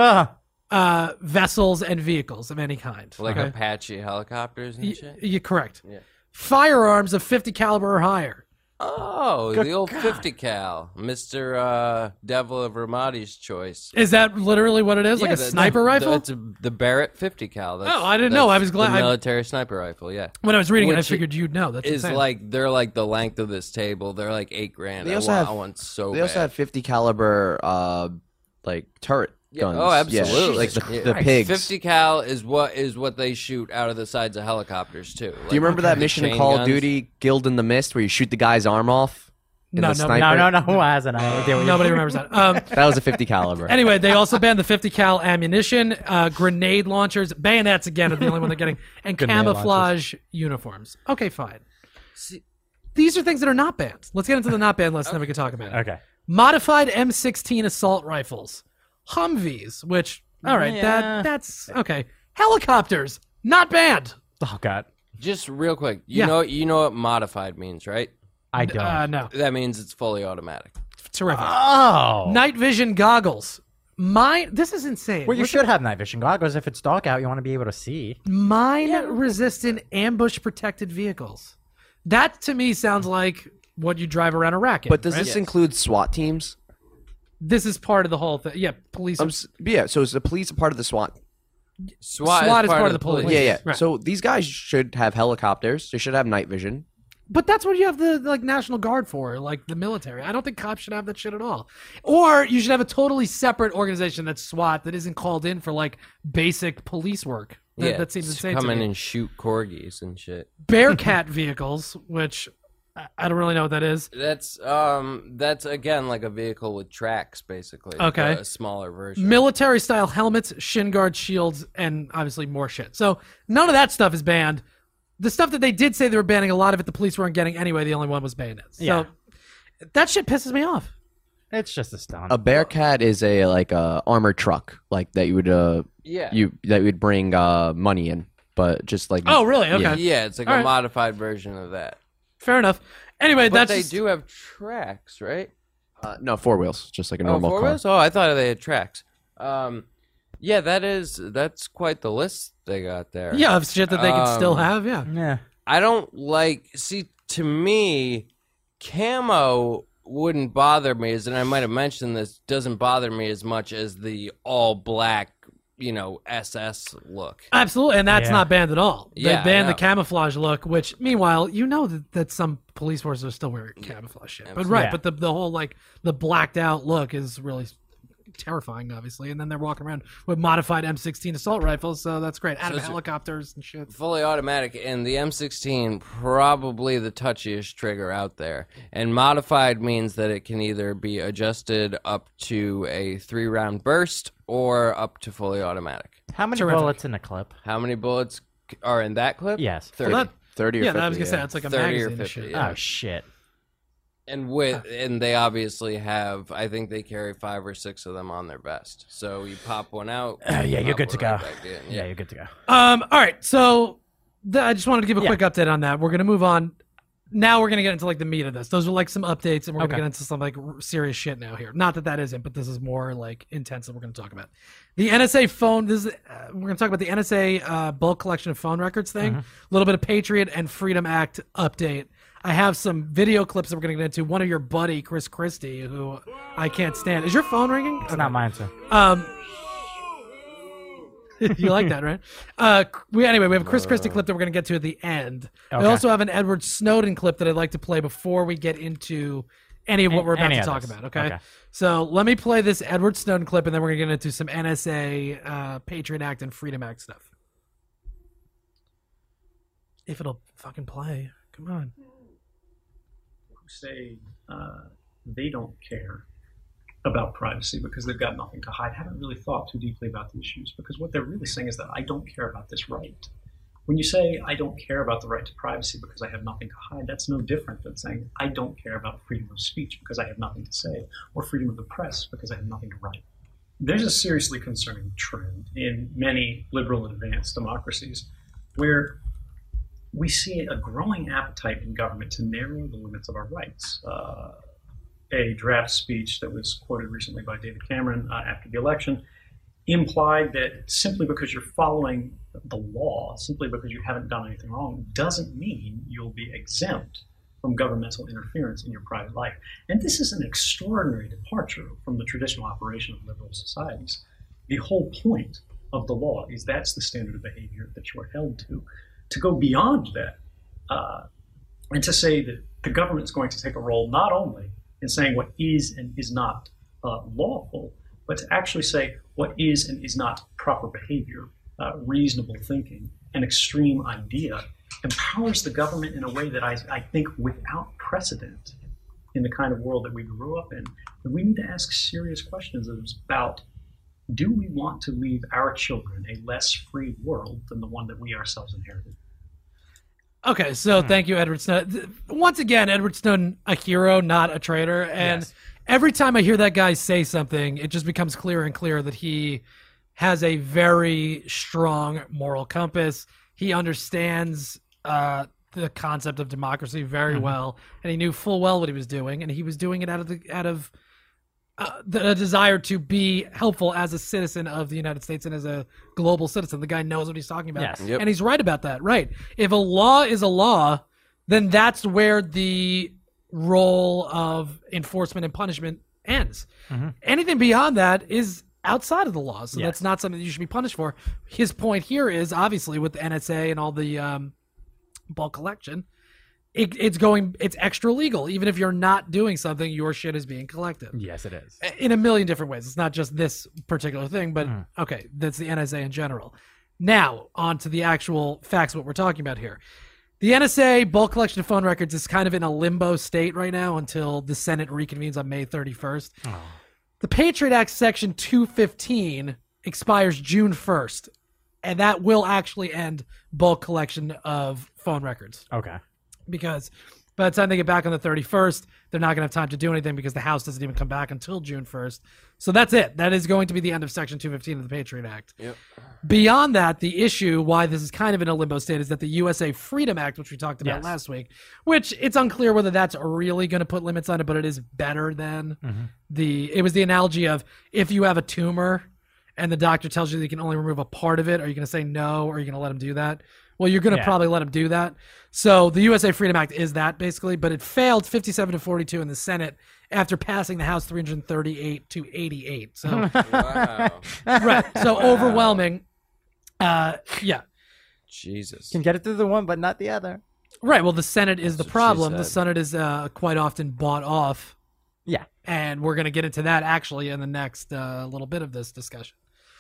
vessels, and vehicals of any kind. Like okay? Apache helicopters and shit. You're correct. Yeah. Firearms of 50 caliber or higher. Oh, the old 50 cal, Mr. Devil of Ramadi's choice. Is that literally what it is? Like a sniper rifle? It's the Barrett 50 cal. That's, Oh, I didn't know. I was glad- The military sniper rifle, yeah. When I was reading it, I Which figured you'd know. That's Is insane. like they're like the length of this table. They're like $8,000. They also I have- want so They also bad. had 50 caliber like turret guns. Oh, absolutely. Yeah, like the Yeah. pigs. 50 cal is what they shoot out of the sides of helicopters too. Do you remember that mission in Call of Duty, Guild in the Mist, where you shoot the guy's arm off? in No, the no, sniper? No, who hasn't? Nobody remembers that. That was a 50 caliber. Anyway, they also banned the 50 cal ammunition, grenade launchers, bayonets again are the only one they're getting, and Grenade camouflage uniforms. Okay, fine. These are things that are not banned. Let's get into the not banned list, and then we can talk about it. Okay. Modified M16 assault rifles, Humvees, which all right, Yeah. that's okay. Helicopters, not banned. Oh God. Just real quick, Yeah. you know what modified means, right? I don't. No, That means it's fully automatic. terrific. Oh. Night vision goggles. This is insane. Well, you Listen, should have night vision goggles. If it's dark out, you want to be able to see. mine-resistant ambush-protected vehicles. That to me sounds like what you drive around Iraq in. But does right? this include SWAT teams? This is part of the whole thing. Yeah, police. Yeah, so is the police a part of the SWAT? SWAT is part of the police. Yeah, yeah. Right. So these guys should have helicopters. They should have night vision. But that's what you have the National Guard for, like the military. I don't think cops should have that shit at all. Or you should have a totally separate organization that's SWAT that isn't called in for like basic police work. That seems just insane come to in me. and shoot corgis and shit. Bearcat vehicles, which I don't really know what that is. That's again like a vehicle with tracks, basically. Okay. A smaller version. Military style helmets, shin guards, shields, and obviously more shit. So none of that stuff is banned. The stuff that they did say they were banning, a lot of it the police weren't getting anyway. The only one was bayonets. Yeah. So that shit pisses me off. It's just a stunt. A Bearcat is a armored truck like that you would that you would bring money in, but just like Oh, really? Okay. Yeah, it's like All a right. modified version of that. Fair enough. Anyway, But that's they just- do have tracks, right? no 4 wheels, just like a normal four car. wheels? Oh, I thought they had tracks. Yeah, that's quite the list they got there. yeah, of shit that they can still have. Yeah. Yeah. I don't like. See, to me, camo wouldn't bother me, and I might have mentioned this, doesn't bother me as much as the all black, SS look. Absolutely, and that's Yeah. not banned at all. They Yeah, I banned the know. camouflage look, which meanwhile, that some police forces are still wearing camouflage shit. But right, Yeah. but the whole like the blacked out look is really terrifying, obviously. And then they're walking around with modified M16 assault rifles, so that's great. Out of So- helicopters and shit. Fully automatic, and the M16 probably the touchiest trigger out there. And modified means that it can either be adjusted up to a 3-round burst or up to fully automatic. How many Terrific. bullets in a clip? How many bullets are in that clip? Yes. 30. Well, 30 or yeah, 50. I was gonna say it's like a 30 or magazine and 50, shit. yeah. Oh shit. And they obviously have. I think they carry 5 or 6 of them on their vest. So you pop one out. Yeah, you're pop good to one go. right back in. Yeah, you're good to go. All right, so I just wanted to give a Yeah. quick update on that. We're gonna move on. Now we're gonna get into like the meat of this. Those are like some updates, and we're Okay. gonna get into some like serious shit now here. Not that isn't, but this is more like intense that we're gonna talk about. The NSA phone. This is we're gonna talk about the NSA bulk collection of phone records thing. A little bit of Patriot and Freedom Act update. I have some video clips that we're gonna get into. One of your buddy Chris Christie, who I can't stand. Is your phone ringing? It's not mine, sir. You like that, right? We have a Chris Christie clip that we're going to get to at the end. I Okay. also have an Edward Snowden clip that I'd like to play before we get into any of what we're about Any to of talk this. about. Okay? Okay. So let me play this Edward Snowden clip, and then we're going to get into some NSA, Patriot Act, and Freedom Act stuff. If it'll fucking play, come on. Who say they don't care about privacy because they've got nothing to hide, haven't really thought too deeply about the issues, because what they're really saying is that I don't care about this right. When you say I don't care about the right to privacy because I have nothing to hide, that's no different than saying I don't care about freedom of speech because I have nothing to say, or freedom of the press because I have nothing to write. There's a seriously concerning trend in many liberal and advanced democracies where we see a growing appetite in government to narrow the limits of our rights. A draft speech that was quoted recently by David Cameron after the election implied that simply because you're following the law, simply because you haven't done anything wrong, doesn't mean you'll be exempt from governmental interference in your private life. And this is an extraordinary departure from the traditional operation of liberal societies. The whole point of the law is that's the standard of behavior that you are held to. To go beyond that and to say that the government's going to take a role not only in saying what is and is not lawful, but to actually say what is and is not proper behavior, reasonable thinking, an extreme idea, empowers the government in a way that I think without precedent in the kind of world that we grew up in. And we need to ask serious questions about, do we want to leave our children a less free world than the one that we ourselves inherited? Okay, so thank you, Edward Snowden. Once again, Edward Snowden, a hero, not a traitor. And every time I hear that guy say something, it just becomes clearer and clearer that he has a very strong moral compass. He understands the concept of democracy very well, and he knew full well what he was doing, and he was doing it out of the desire to be helpful as a citizen of the United States and as a global citizen. The guy knows what he's talking about. Yes. Yep. And he's right about that, right? If a law is a law, then that's where the role of enforcement and punishment ends. Anything beyond that is outside of the law, so that's not something that you should be punished for. His point here is, obviously, with the NSA and all the bulk collection, it's extra legal. Even if you're not doing something, your shit is being collected. Yes, it is. In a million different ways. It's not just this particular thing, but okay, that's the NSA in general. Now, on to the actual facts of what we're talking about here. The NSA bulk collection of phone records is kind of in a limbo state right now until the Senate reconvenes on May 31st. Oh. The Patriot Act Section 215 expires June 1st, and that will actually end bulk collection of phone records. Okay. Because by the time they get back on the 31st, they're not going to have time to do anything because the House doesn't even come back until June 1st. So that's it. That is going to be the end of Section 215 of the Patriot Act. Yep. Beyond that, the issue why this is kind of in a limbo state is that the USA Freedom Act, which we talked about last week, which it's unclear whether that's really going to put limits on it, but it is better than it was the analogy of if you have a tumor and the doctor tells you that you can only remove a part of it, are you going to say no, or are you going to let him do that? Well, you're going to probably let him do that. So the USA Freedom Act is that basically, but it failed 57-42 in the Senate after passing the House 338-88. So, right. So overwhelming. Yeah. Jesus. Can get it through the one, but not the other. Right. Well, the Senate is the problem. The Senate is quite often bought off. Yeah. And we're going to get into that actually in the next little bit of this discussion.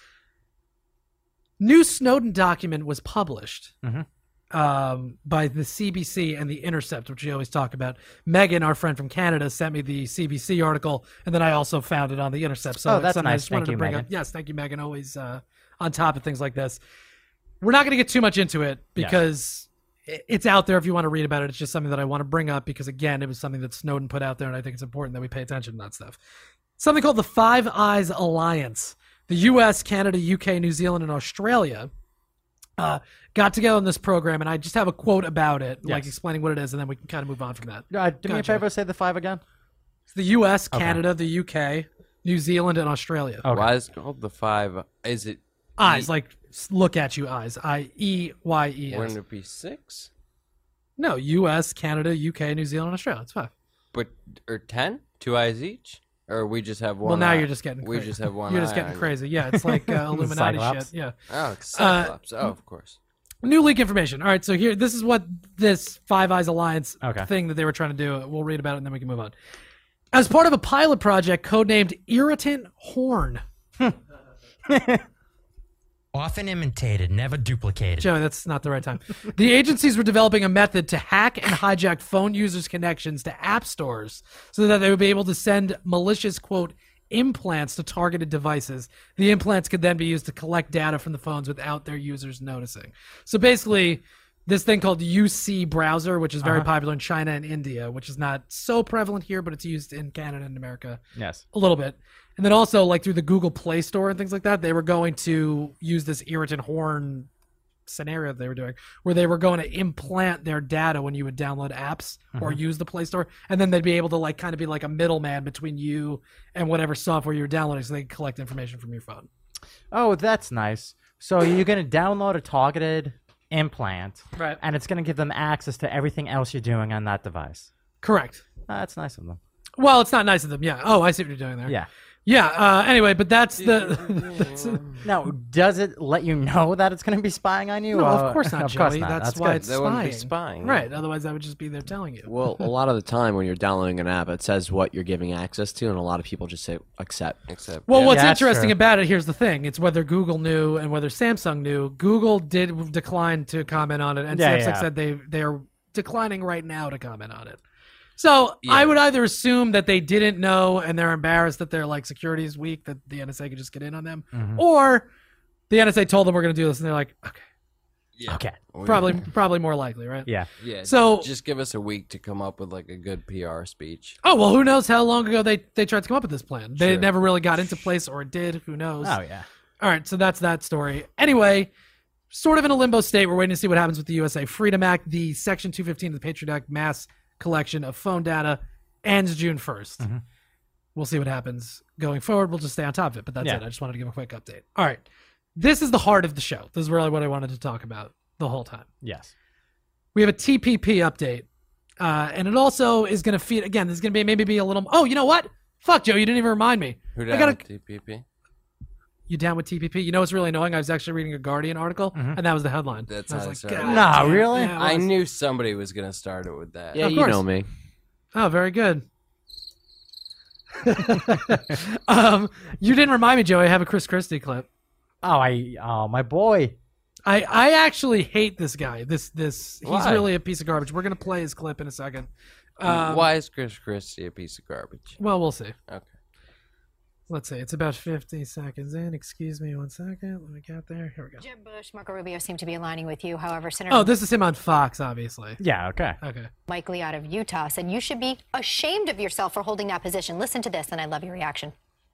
New Snowden document was published by the CBC and The Intercept, which we always talk about. Megan, our friend from Canada, sent me the CBC article, and then I also found it on The Intercept. So that's nice. I just wanted to bring up. Yes, thank you, Megan. Always on top of things like this. We're not going to get too much into it because it's out there if you want to read about it. It's just something that I want to bring up because, again, it was something that Snowden put out there, and I think it's important that we pay attention to that stuff. Something called the Five Eyes Alliance. The U.S., Canada, U.K., New Zealand, and Australia got together on this program, and I just have a quote about it, like explaining what it is, and then we can kind of move on from that. Do me a favor, say the five again. It's the U.S., Canada, the U.K., New Zealand, and Australia. Okay. Why is it called the five? Is it eyes? Like look at you, eyes. IEYES. Wouldn't it be six? No, U.S., Canada, U.K., New Zealand, and Australia. It's five. But or 10? 2 eyes each? Or we just have one. Well, now eye. you're just getting crazy. We just have one. You're just getting crazy. Yeah, it's like Illuminati shit. Yeah. Oh, Cyclops. Of course. New leak information. All right, so this is what this Five Eyes Alliance thing that they were trying to do. We'll read about it and then we can move on. As part of a pilot project codenamed Irritant Horn. Often imitated, never duplicated. Joey, that's not the right time. The agencies were developing a method to hack and hijack phone users' connections to app stores so that they would be able to send malicious, quote, implants to targeted devices. The implants could then be used to collect data from the phones without their users noticing. So basically, this thing called UC browser, which is very popular in China and India, which is not so prevalent here, but it's used in Canada and America. Yes. A little bit. And then also, like, through the Google Play Store and things like that, they were going to use this Irritant Horn scenario that they were doing, where they were going to implant their data when you would download apps or use the Play Store, and then they'd be able to, like, kind of be like a middleman between you and whatever software you're downloading so they can collect information from your phone. Oh, that's nice. So you're going to download a targeted implant, right? And it's going to give them access to everything else you're doing on that device. Correct. That's nice of them. Well, it's not nice of them, yeah. Oh, I see what you're doing there. Yeah. Yeah, anyway, but that's the... Now, does it let you know that it's going to be spying on you? No, of course not, of Joey. course not. That's why good. it's They spying. wouldn't be spying. Right, otherwise that would just be there telling you. Well, a lot of the time when you're downloading an app, it says what you're giving access to, and a lot of people just say accept. Well, yeah. what's Yeah, interesting about it, here's the thing. It's whether Google knew and whether Samsung knew. Google did decline to comment on it, and Samsung said they are declining right now to comment on it. So I would either assume that they didn't know and they're embarrassed that their like security is weak, that the NSA could just get in on them, or the NSA told them we're going to do this, and they're like, okay. Yeah. Okay. Probably more likely, right? Yeah. Yeah. So just give us a week to come up with like a good PR speech. Oh, well, who knows how long ago they tried to come up with this plan. They Sure. never really got into place, or it did. Who knows? Oh, yeah. All right, so that's that story. Anyway, sort of in a limbo state. We're waiting to see what happens with the USA Freedom Act. The Section 215 of the Patriot Act mass collection of phone data ends June 1st. We'll see what happens going forward. We'll just stay on top of it, but that's it. I just wanted to give a quick update. All right. This is the heart of the show. This is really what I wanted to talk about the whole time. Yes. We have a TPP update, and it also is going to feed, again, this is going to be maybe a little, oh, you know what? Fuck, Joe, you didn't even remind me. Who down with TPP? You down with TPP? You know what's really annoying? I was actually reading a Guardian article, and that was the headline. That's I how was I like, started. God Nah, damn. really? Yeah, it I was. knew somebody was going to start it with that. Yeah, Of you course. know me. Oh, very good. You didn't remind me, Joey. I have a Chris Christie clip. Oh, my boy. I actually hate this guy. He's Why? really a piece of garbage. We're gonna play his clip in a second. Why is Chris Christie a piece of garbage? Well, we'll see. Okay. Let's see. It's about 50 seconds in. Excuse me 1 second. Let me get there. Here we go. Jeb Bush, Marco Rubio seem to be aligning with you. However, Senator... Oh, this is him on Fox, obviously. Yeah, okay. Okay. Mike Lee out of Utah said you should be ashamed of yourself for holding that position. Listen to this, and I love your reaction.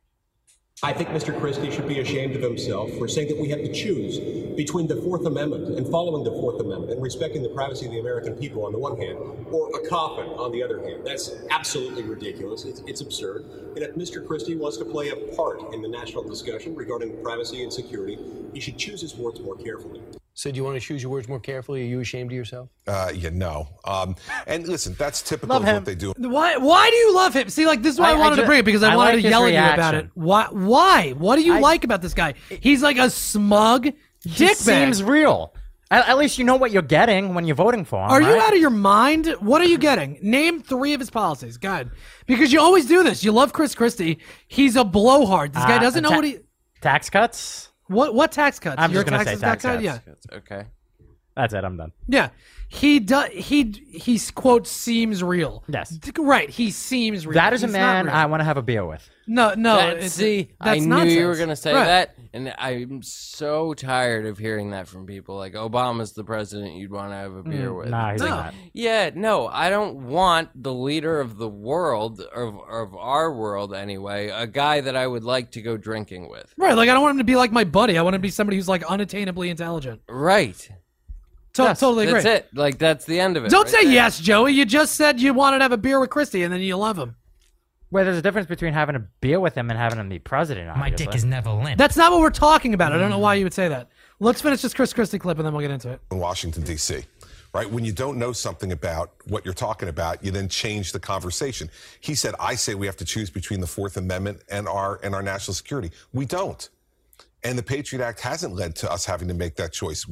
I think Mr. Christie should be ashamed of himself for saying that we have to choose between the Fourth Amendment and following the Fourth Amendment and respecting the privacy of the American people on the one hand, or a coffin on the other hand. That's absolutely ridiculous. It's absurd. And if Mr. Christie wants to play a part in the national discussion regarding privacy and security, he should choose his words more carefully. So do you want to choose your words more carefully? Are you ashamed of yourself? No. And listen, that's typical of what they do. Why do you love him? See, like, this is why I wanted to bring it, because I wanted to yell at you about it. Why? What do you like about this guy? He's like a smug dickbag. Seems real. At least you know what you're getting when you're voting for him. Are you out of your mind? What are you getting? Name 3 of his policies. Go ahead. Because you always do this. You love Chris Christie. He's a blowhard. This guy doesn't know what he... Tax cuts? What tax cuts? I'm just going to say tax cuts. Yeah. Okay. That's it. I'm done. Yeah. He quote seems real. Yes. Right. He seems real. That is He's a man not real. I want to have a beer with. No. That's I knew nonsense. you were going to say Right. that, and I'm so tired of hearing that from people. Like, Obama's the president you'd want to have a beer with. Nah, he's not. Yeah, no, I don't want the leader of the world, of our world anyway, a guy that I would like to go drinking with. Right. Like, I don't want him to be like my buddy. I want him to be somebody who's like unattainably intelligent. Right. Totally agree. That's it. Like, that's the end of it. Don't right say there. yes, Joey. You just said you wanted to have a beer with Christie, and then you love him. Well, there's a difference between having a beer with him and having him be president, My obviously. dick is never limp. That's not what we're talking about. I don't know why you would say that. Let's finish this Chris Christie clip, and then we'll get into it. In Washington, D.C., right? When you don't know something about what you're talking about, you then change the conversation. He said, I say we have to choose between the Fourth Amendment and our national security. We don't. And the Patriot Act hasn't led to us having to make that choice.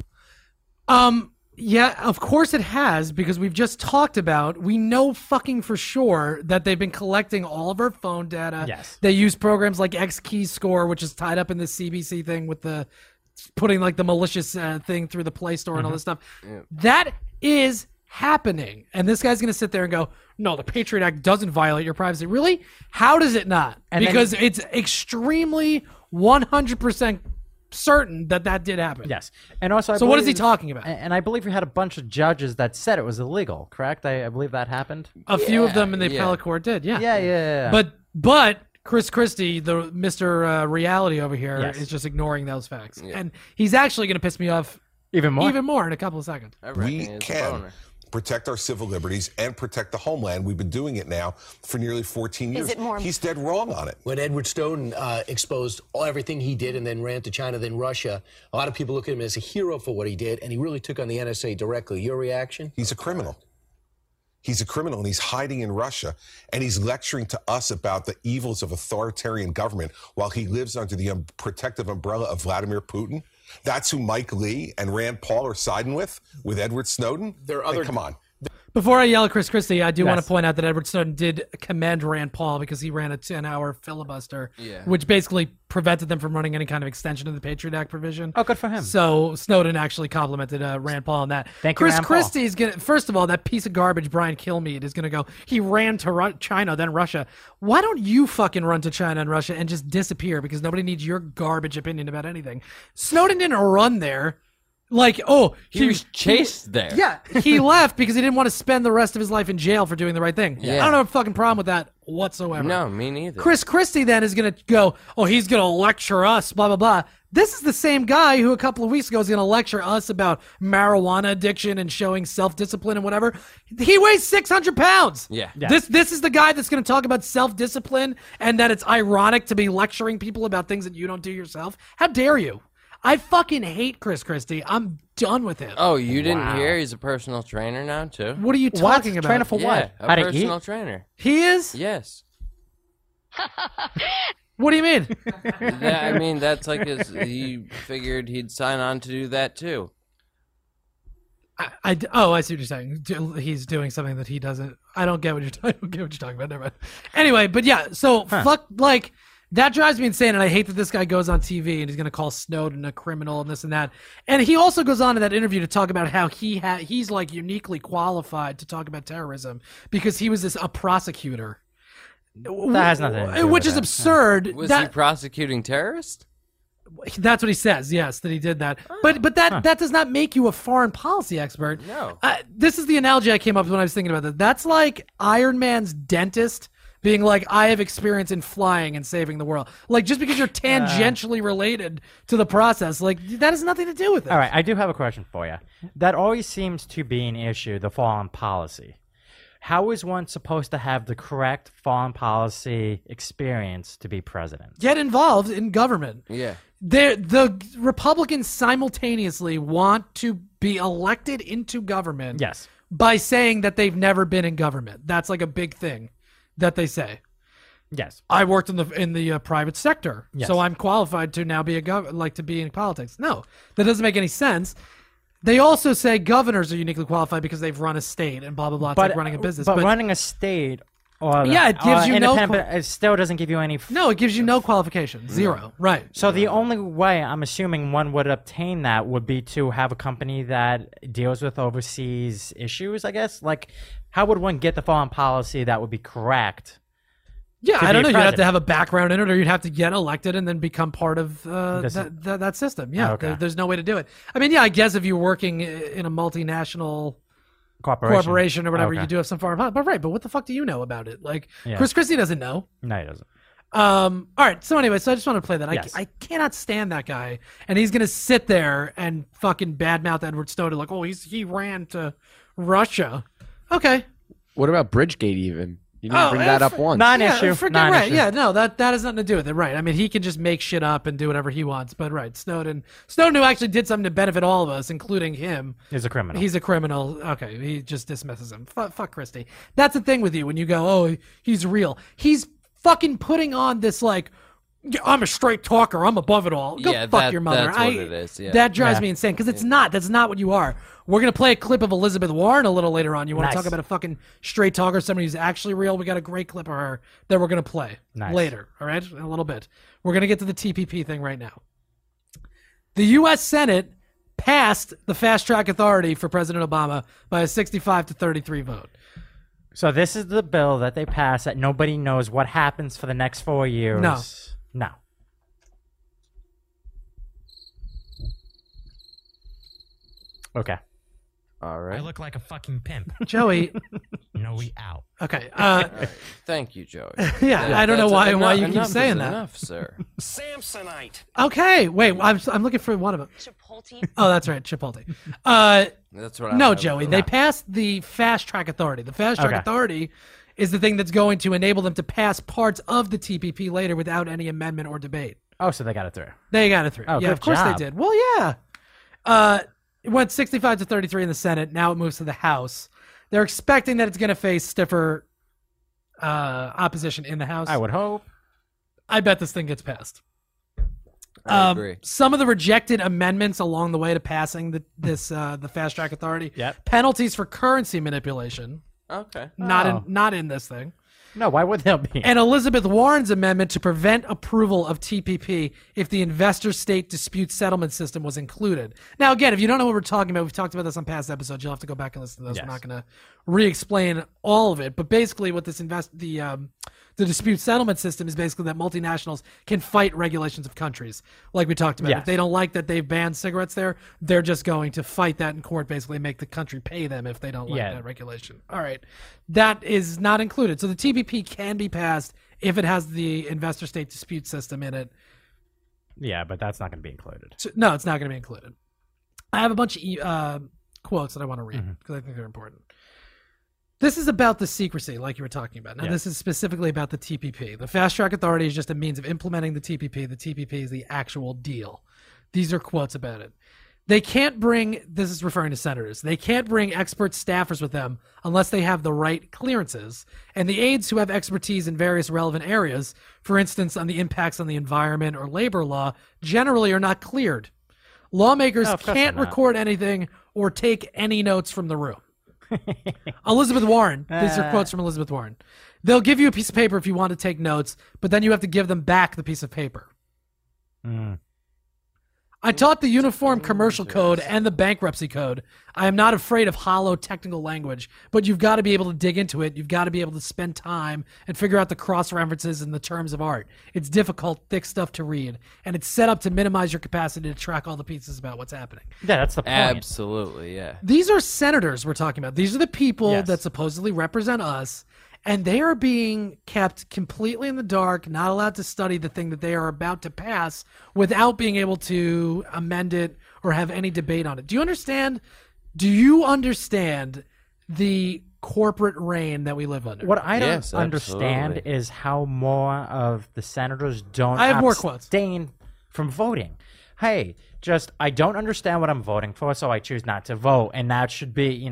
Yeah, of course it has, because we've just talked about, we know fucking for sure that they've been collecting all of our phone data. Yes. They use programs like XKeyscore, which is tied up in the CBC thing with the putting like the malicious thing through the Play Store and all this stuff. Yeah. That is happening. And this guy's going to sit there and go, no, the Patriot Act doesn't violate your privacy. Really? How does it not? And because it's extremely 100% certain that did happen. Yes. And also, so what is he talking about? And I believe we had a bunch of judges that said it was illegal, correct? I believe that happened. A few of them in the appellate court did, yeah. Yeah. But Chris Christie, the Mr. Reality over here, is just ignoring those facts. Yeah. And he's actually going to piss me off even more in a couple of seconds. We can protect our civil liberties and protect the homeland. We've been doing it now for nearly 14 years. Is it more? He's dead wrong on it. When Edward Snowden exposed everything he did and then ran to China, then Russia, a lot of people look at him as a hero for what he did, and he really took on the NSA directly. Your reaction? He's a criminal. He's a criminal, and he's hiding in Russia, and he's lecturing to us about the evils of authoritarian government while he lives under the protective umbrella of Vladimir Putin. That's who Mike Lee and Rand Paul are siding with Edward Snowden. There are other. Come on. Before I yell at Chris Christie, I do want to point out that Edward Snowden did commend Rand Paul because he ran a 10-hour filibuster, which basically prevented them from running any kind of extension of the Patriot Act provision. Oh, good for him. So Snowden actually complimented Rand Paul on that. Thank you, Chris Rand Christie is going to, first of all, that piece of garbage, Brian Kilmeade, is going to go, he ran to China, then Russia. Why don't you fucking run to China and Russia and just disappear? Because nobody needs your garbage opinion about anything. Snowden didn't run there. Like, he was chased there. Yeah, he left because he didn't want to spend the rest of his life in jail for doing the right thing. Yeah. I don't have a fucking problem with that whatsoever. No, me neither. Chris Christie then is going to go, he's going to lecture us, blah, blah, blah. This is the same guy who a couple of weeks ago was going to lecture us about marijuana addiction and showing self-discipline and whatever. He weighs 600 pounds. Yeah. This is the guy that's going to talk about self-discipline and that it's ironic to be lecturing people about things that you don't do yourself. How dare you? I fucking hate Chris Christie. I'm done with him. Oh, you didn't hear? He's a personal trainer now, too. What are you talking about? Trainer for what? A personal trainer. He is? Yes. What do you mean? I mean, that's like he figured he'd sign on to do that, too. I see what you're saying. He's doing something that he doesn't. I don't get what you're talking about. Never mind. Anyway, but yeah, so fuck, like, That drives me insane, and I hate that this guy goes on TV and he's going to call Snowden a criminal and this and that. And he also goes on in that interview to talk about how he's like uniquely qualified to talk about terrorism because he was a prosecutor. That has nothing to do which with is it. absurd. Was he prosecuting terrorists? That's what he says. Yes, that he did that. But that does not make you a foreign policy expert. No. This is the analogy I came up with when I was thinking about this. That's like Iron Man's dentist being like, I have experience in flying and saving the world. Like, just because you're tangentially related to the process, like, that has nothing to do with it. All right, I do have a question for you. That always seems to be an issue, the foreign policy. How is one supposed to have the correct foreign policy experience to be president? Get involved in government. Yeah. The Republicans simultaneously want to be elected into government by saying that they've never been in government. That's like a big thing that they say. Yes. I worked in the private sector, so I'm qualified to now be to be in politics. No, that doesn't make any sense. They also say governors are uniquely qualified because they've run a state and blah blah blah. It's like running a business. But running a state, it gives you it still doesn't give you any. No, it gives you no qualification, zero. Right. So the only way I'm assuming one would obtain that would be to have a company that deals with overseas issues. I guess. Like, how would one get the foreign policy that would be correct? Yeah, I don't know. You'd have to have a background in it, or you'd have to get elected and then become part of that system. Yeah, there's no way to do it. I mean, I guess if you're working in a multinational corporation or whatever, you do have some foreign policy. But what the fuck do you know about it? Like, Chris Christie doesn't know. No, he doesn't. All right. So anyway, I just want to play that. I cannot stand that guy, and he's gonna sit there and fucking badmouth Edward Snowden like, oh, he ran to Russia. Okay. What about Bridgegate even? You didn't bring that up once. Non-issue. Right. Yeah, no, that has nothing to do with it. Right. I mean, he can just make shit up and do whatever he wants. But right, Snowden who actually did something to benefit all of us, including him. He's a criminal. He's a criminal. Okay, he just dismisses him. Fuck Christie. That's the thing with you when you go, oh, he's real. He's fucking putting on this like, I'm a straight talker. I'm above it all. Go fuck your mother. That's what it is. Yeah. That drives me insane because it's not. That's not what you are. We're going to play a clip of Elizabeth Warren a little later on. You want to talk about a fucking straight talker, somebody who's actually real? We got a great clip of her that we're going to play later, all right? In a little bit. We're going to get to the TPP thing right now. The U.S. Senate passed the Fast Track Authority for President Obama by a 65-33 vote. So this is the bill that they passed that nobody knows what happens for the next 4 years. No. Okay. All right. I look like a fucking pimp. Joey. No, we out. Okay. Thank you, Joey. I don't know why you keep saying that. Enough, sir. Samsonite. Okay. Wait, I'm looking for one of them. Chipotle. Oh, that's right. Chipotle. That's what I No, Joey. They passed the Fast Track Authority. The Fast Track Authority is the thing that's going to enable them to pass parts of the TPP later without any amendment or debate. Oh, so they got it through. They got it through. Oh, yeah, of course they did. Well, yeah. It went 65-33 in the Senate. Now it moves to the House. They're expecting that it's going to face stiffer opposition in the House. I would hope. I bet this thing gets passed. I agree. Some of the rejected amendments along the way to passing the Fast Track Authority. Penalties for currency manipulation. Okay. Not in this thing. No, why would there be? And Elizabeth Warren's amendment to prevent approval of TPP if the investor-state dispute settlement system was included. Now, again, if you don't know what we're talking about, we've talked about this on past episodes. You'll have to go back and listen to those. Yes. We're not going to re-explain all of it. But basically, what this the dispute settlement system is basically that multinationals can fight regulations of countries, like we talked about. Yes. If they don't like that they've banned cigarettes there, they're just going to fight that in court, basically make the country pay them if they don't like that regulation. All right. That is not included. So the TPP can be passed if it has the investor-state dispute system in it. Yeah, but that's not going to be included. So, no, it's not going to be included. I have a bunch of quotes that I want to read because I think they're important. This is about the secrecy, like you were talking about. Now, this is specifically about the TPP. The Fast Track Authority is just a means of implementing the TPP. The TPP is the actual deal. These are quotes about it. They can't bring, this is referring to senators, they can't bring expert staffers with them unless they have the right clearances. And the aides who have expertise in various relevant areas, for instance, on the impacts on the environment or labor law, generally are not cleared. Lawmakers can't record anything or take any notes from the room. Elizabeth Warren. These are quotes from Elizabeth Warren. They'll give you a piece of paper if you want to take notes, but then you have to give them back the piece of paper. I taught the Uniform Commercial Code and the Bankruptcy Code. I am not afraid of hollow technical language, but you've got to be able to dig into it. You've got to be able to spend time and figure out the cross-references and the terms of art. It's difficult, thick stuff to read, and it's set up to minimize your capacity to track all the pieces about what's happening. Yeah, that's the point. Absolutely, yeah. These are senators we're talking about. These are the people that supposedly represent us, and they are being kept completely in the dark, not allowed to study the thing that they are about to pass without being able to amend it or have any debate on it. Do you understand the corporate reign that we live under? What I don't understand is how more of the senators don't I have more quotes. abstain from voting. Hey, I don't understand what I'm voting for, so I choose not to vote. And that should be,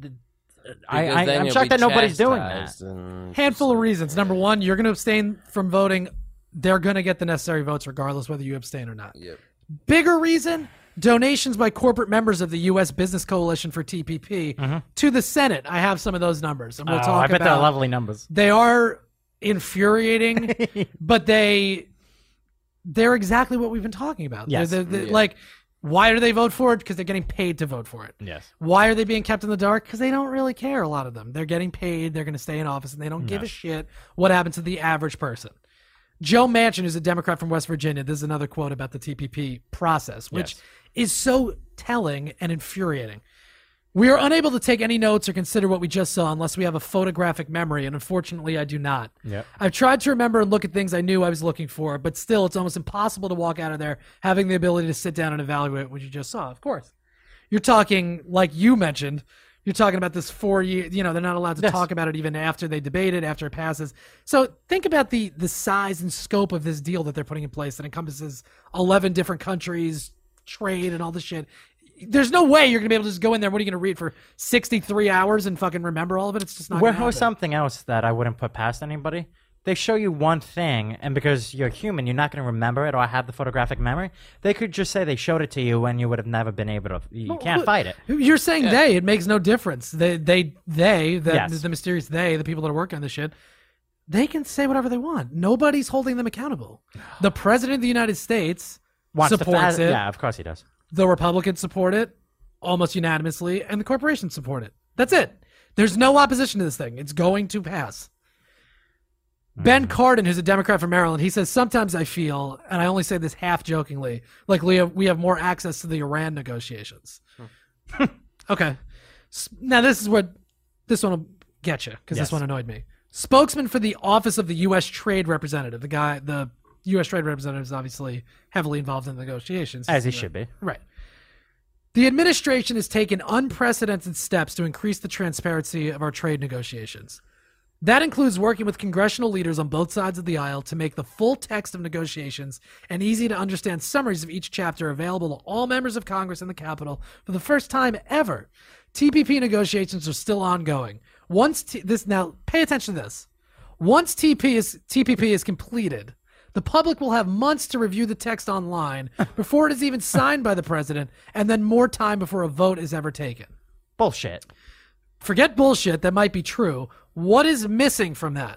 I'm shocked that nobody's doing that. Handful of reasons. Number one, you're going to abstain from voting. They're going to get the necessary votes regardless whether you abstain or not. Yep. Bigger reason, donations by corporate members of the U.S. Business Coalition for TPP to the Senate. I have some of those numbers. And we'll talk I bet they're lovely numbers. They are infuriating, but they're exactly what we've been talking about. Yes. Like, why do they vote for it? Because they're getting paid to vote for it. Yes. Why are they being kept in the dark? Because they don't really care, a lot of them. They're getting paid. They're going to stay in office, and they don't give a shit what happens to the average person. Joe Manchin, who's a Democrat from West Virginia, this is another quote about the TPP process, which is so telling and infuriating. We are unable to take any notes or consider what we just saw unless we have a photographic memory, and unfortunately, I do not. Yep. I've tried to remember and look at things I knew I was looking for, but still, it's almost impossible to walk out of there having the ability to sit down and evaluate what you just saw. Of course. You're talking, like you mentioned, you're talking about this 4 year, they're not allowed to talk about it even after they debate it, after it passes. So think about the size and scope of this deal that they're putting in place that encompasses 11 different countries, trade, and all this shit. There's no way you're going to be able to just go in there. What are you going to read for 63 hours and fucking remember all of it? It's just not going to happen. Or something else that I wouldn't put past anybody. They show you one thing, and because you're human, you're not going to remember it or have the photographic memory. They could just say they showed it to you and you would have never been able to. You can't fight it. You're saying they. It makes no difference. The mysterious they, the people that are working on this shit, they can say whatever they want. Nobody's holding them accountable. The president of the United States supports it. Yeah, of course he does. The Republicans support it almost unanimously, and the corporations support it. That's it. There's no opposition to this thing. It's going to pass. Ben Cardin, who's a Democrat from Maryland, he says, sometimes I feel, and I only say this half jokingly, like we have more access to the Iran negotiations. Okay. Now this one will get you, because this one annoyed me. Spokesman for the Office of the U.S. Trade Representative, the U.S. Trade Representative is obviously heavily involved in the negotiations. As he should be. Right. The administration has taken unprecedented steps to increase the transparency of our trade negotiations. That includes working with congressional leaders on both sides of the aisle to make the full text of negotiations and easy-to-understand summaries of each chapter available to all members of Congress in the Capitol for the first time ever. TPP negotiations are still ongoing. Now, pay attention to this. Once TPP is completed, the public will have months to review the text online before it is even signed by the president, and then more time before a vote is ever taken. Bullshit. Forget bullshit. That might be true. What is missing from that?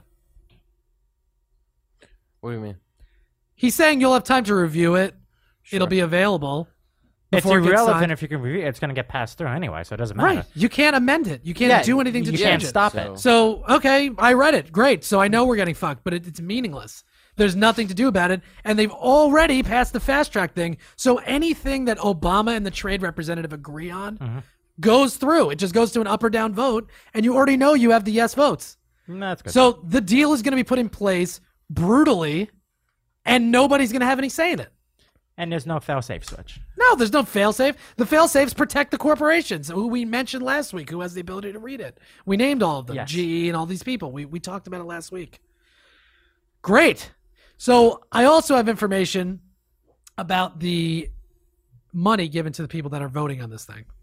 What do you mean? He's saying you'll have time to review it. Sure. It'll be available. It's irrelevant if you can review it. It's going to get passed through anyway, so it doesn't matter. Right. You can't amend it. You can't do anything to change it. You can't stop it. So, okay, I read it. Great. So I know we're getting fucked, but it's meaningless. There's nothing to do about it, and they've already passed the fast track thing. So anything that Obama and the trade representative agree on goes through. It just goes to an up or down vote, and you already know you have the yes votes. That's good. So the deal is going to be put in place brutally, and nobody's going to have any say in it. And there's no fail-safe switch. No, there's no fail-safe. The fail-safes protect the corporations, who we mentioned last week, who has the ability to read it. We named all of them, yes. GE and all these people. We talked about it last week. Great. So I also have information about the money given to the people that are voting on this thing.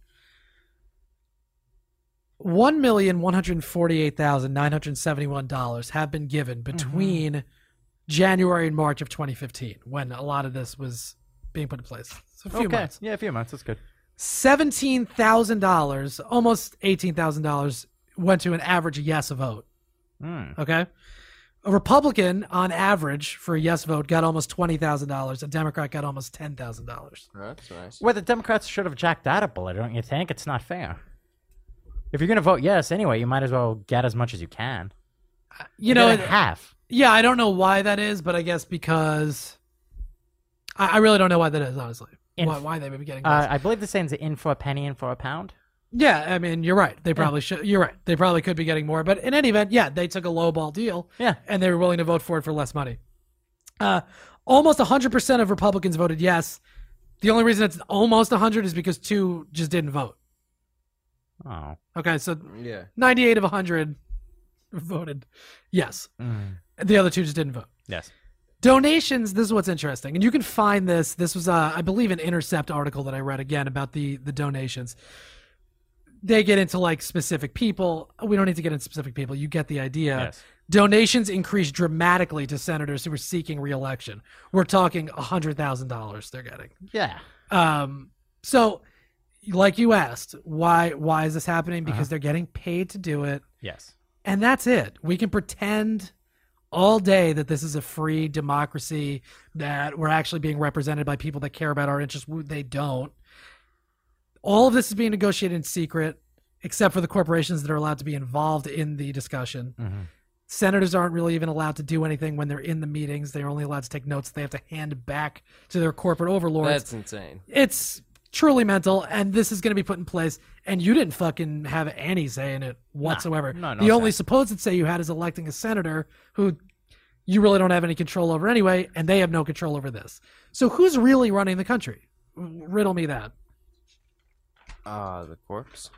$1,148,971 have been given between January and March of 2015, when a lot of this was being put in place. So a few months. Yeah, a few months. That's good. $17,000, almost $18,000 went to an average yes vote. Okay? A Republican, on average, for a yes vote, got almost $20,000. A Democrat got almost $10,000. That's nice. Well, the Democrats should have jacked that up a little, don't you think? It's not fair. If you're going to vote yes anyway, you might as well get as much as you can. You know, half. Yeah, I don't know why that is, but I guess because I really don't know why that is, honestly. Why they may be getting less. I believe the saying's in for a penny, in for a pound. Yeah, I mean, you're right. They probably should. You're right. They probably could be getting more. But in any event, yeah, they took a lowball deal. Yeah. And they were willing to vote for it for less money. Almost 100% of Republicans voted yes. The only reason it's almost 100 is because 2 just didn't vote. Oh. Okay, so yeah, 98 of 100 voted yes. The other 2 just didn't vote. Yes. Donations, this is what's interesting. And you can find this. This was, I believe, an Intercept article that I read again about the donations. They get into like specific people. We don't need to get into specific people. You get the idea. Yes. Donations increased dramatically to senators who were seeking re-election. We're talking $100,000 they're getting. Yeah. So, like you asked, why is this happening? Because they're getting paid to do it. Yes. And that's it. We can pretend all day that this is a free democracy, that we're actually being represented by people that care about our interests. They don't. All of this is being negotiated in secret, except for the corporations that are allowed to be involved in the discussion. Senators aren't really even allowed to do anything when they're in the meetings. They're only allowed to take notes they have to hand back to their corporate overlords. That's insane. It's truly mental, and this is going to be put in place, and you didn't fucking have any say in it whatsoever. No, the only supposed say you had is electing a senator who you really don't have any control over anyway, and they have no control over this. So who's really running the country? Riddle me that. The corpse.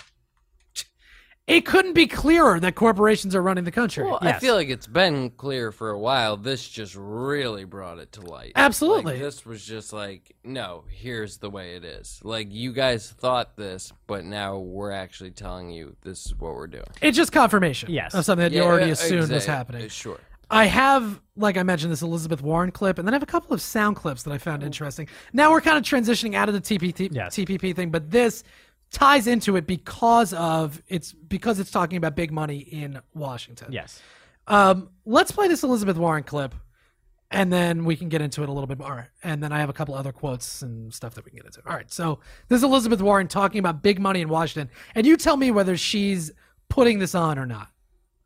It couldn't be clearer that corporations are running the country. Well, Yes. I feel like it's been clear for a while. This just really brought it to light. Absolutely. Like, this was just like, no, here's the way it is. Like, you guys thought this, but now we're actually telling you this is what we're doing. It's just confirmation Yes. of something that you already assumed was happening. Sure. I have, like I mentioned, this Elizabeth Warren clip, and then I have a couple of sound clips that I found interesting. Now we're kind of transitioning out of the TPP thing, but this ties into it because it's talking about big money in Washington. Yes. Let's play this Elizabeth Warren clip, and then we can get into it a little bit more. And then I have a couple other quotes and stuff that we can get into. All right, so this is Elizabeth Warren talking about big money in Washington, and you tell me whether she's putting this on or not.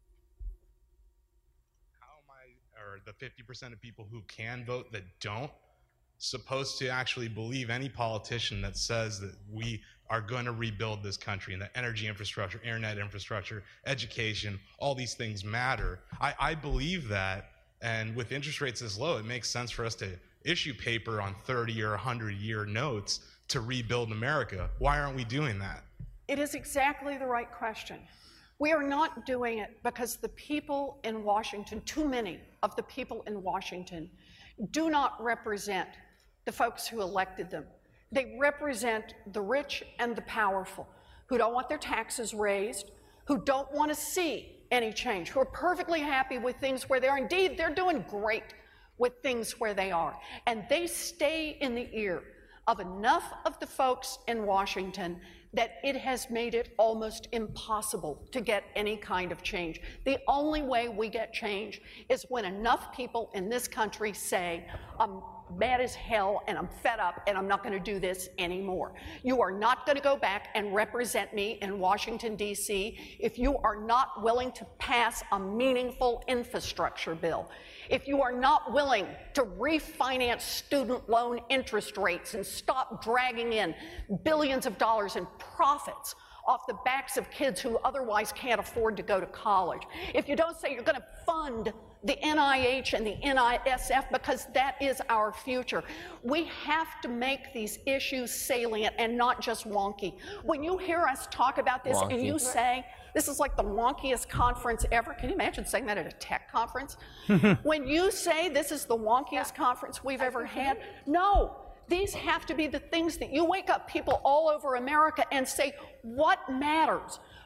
The 50% of people who can vote that don't supposed to actually believe any politician that says that we are going to rebuild this country and that energy infrastructure, internet infrastructure, education, all these things matter. I believe that, and with interest rates this low, it makes sense for us to issue paper on 30 or 100-year notes to rebuild America. Why aren't we doing that? It is exactly the right question. We are not doing it because the people in Washington, too many of the people in Washington, do not represent the folks who elected them. They represent the rich and the powerful who don't want their taxes raised, who don't want to see any change, who are perfectly happy with things where they are. Indeed, they're doing great with things where they are. And they stay in the ear of enough of the folks in Washington that it has made it almost impossible to get any kind of change. The only way we get change is when enough people in this country say, I'm mad as hell and I'm fed up and I'm not going to do this anymore. You are not going to go back and represent me in Washington, D.C. if you are not willing to pass a meaningful infrastructure bill. If you are not willing to refinance student loan interest rates and stop dragging in billions of dollars in profits off the backs of kids who otherwise can't afford to go to college. If you don't say you're going to fund the NIH and the NISF because that is our future. We have to make these issues salient and not just wonky. When you hear us talk about this and you say, this is like the wonkiest conference ever. Can you imagine saying that at a tech conference? When you say this is the wonkiest conference we've ever had, no. These have to be the things that you wake up people all over America and say, what matters?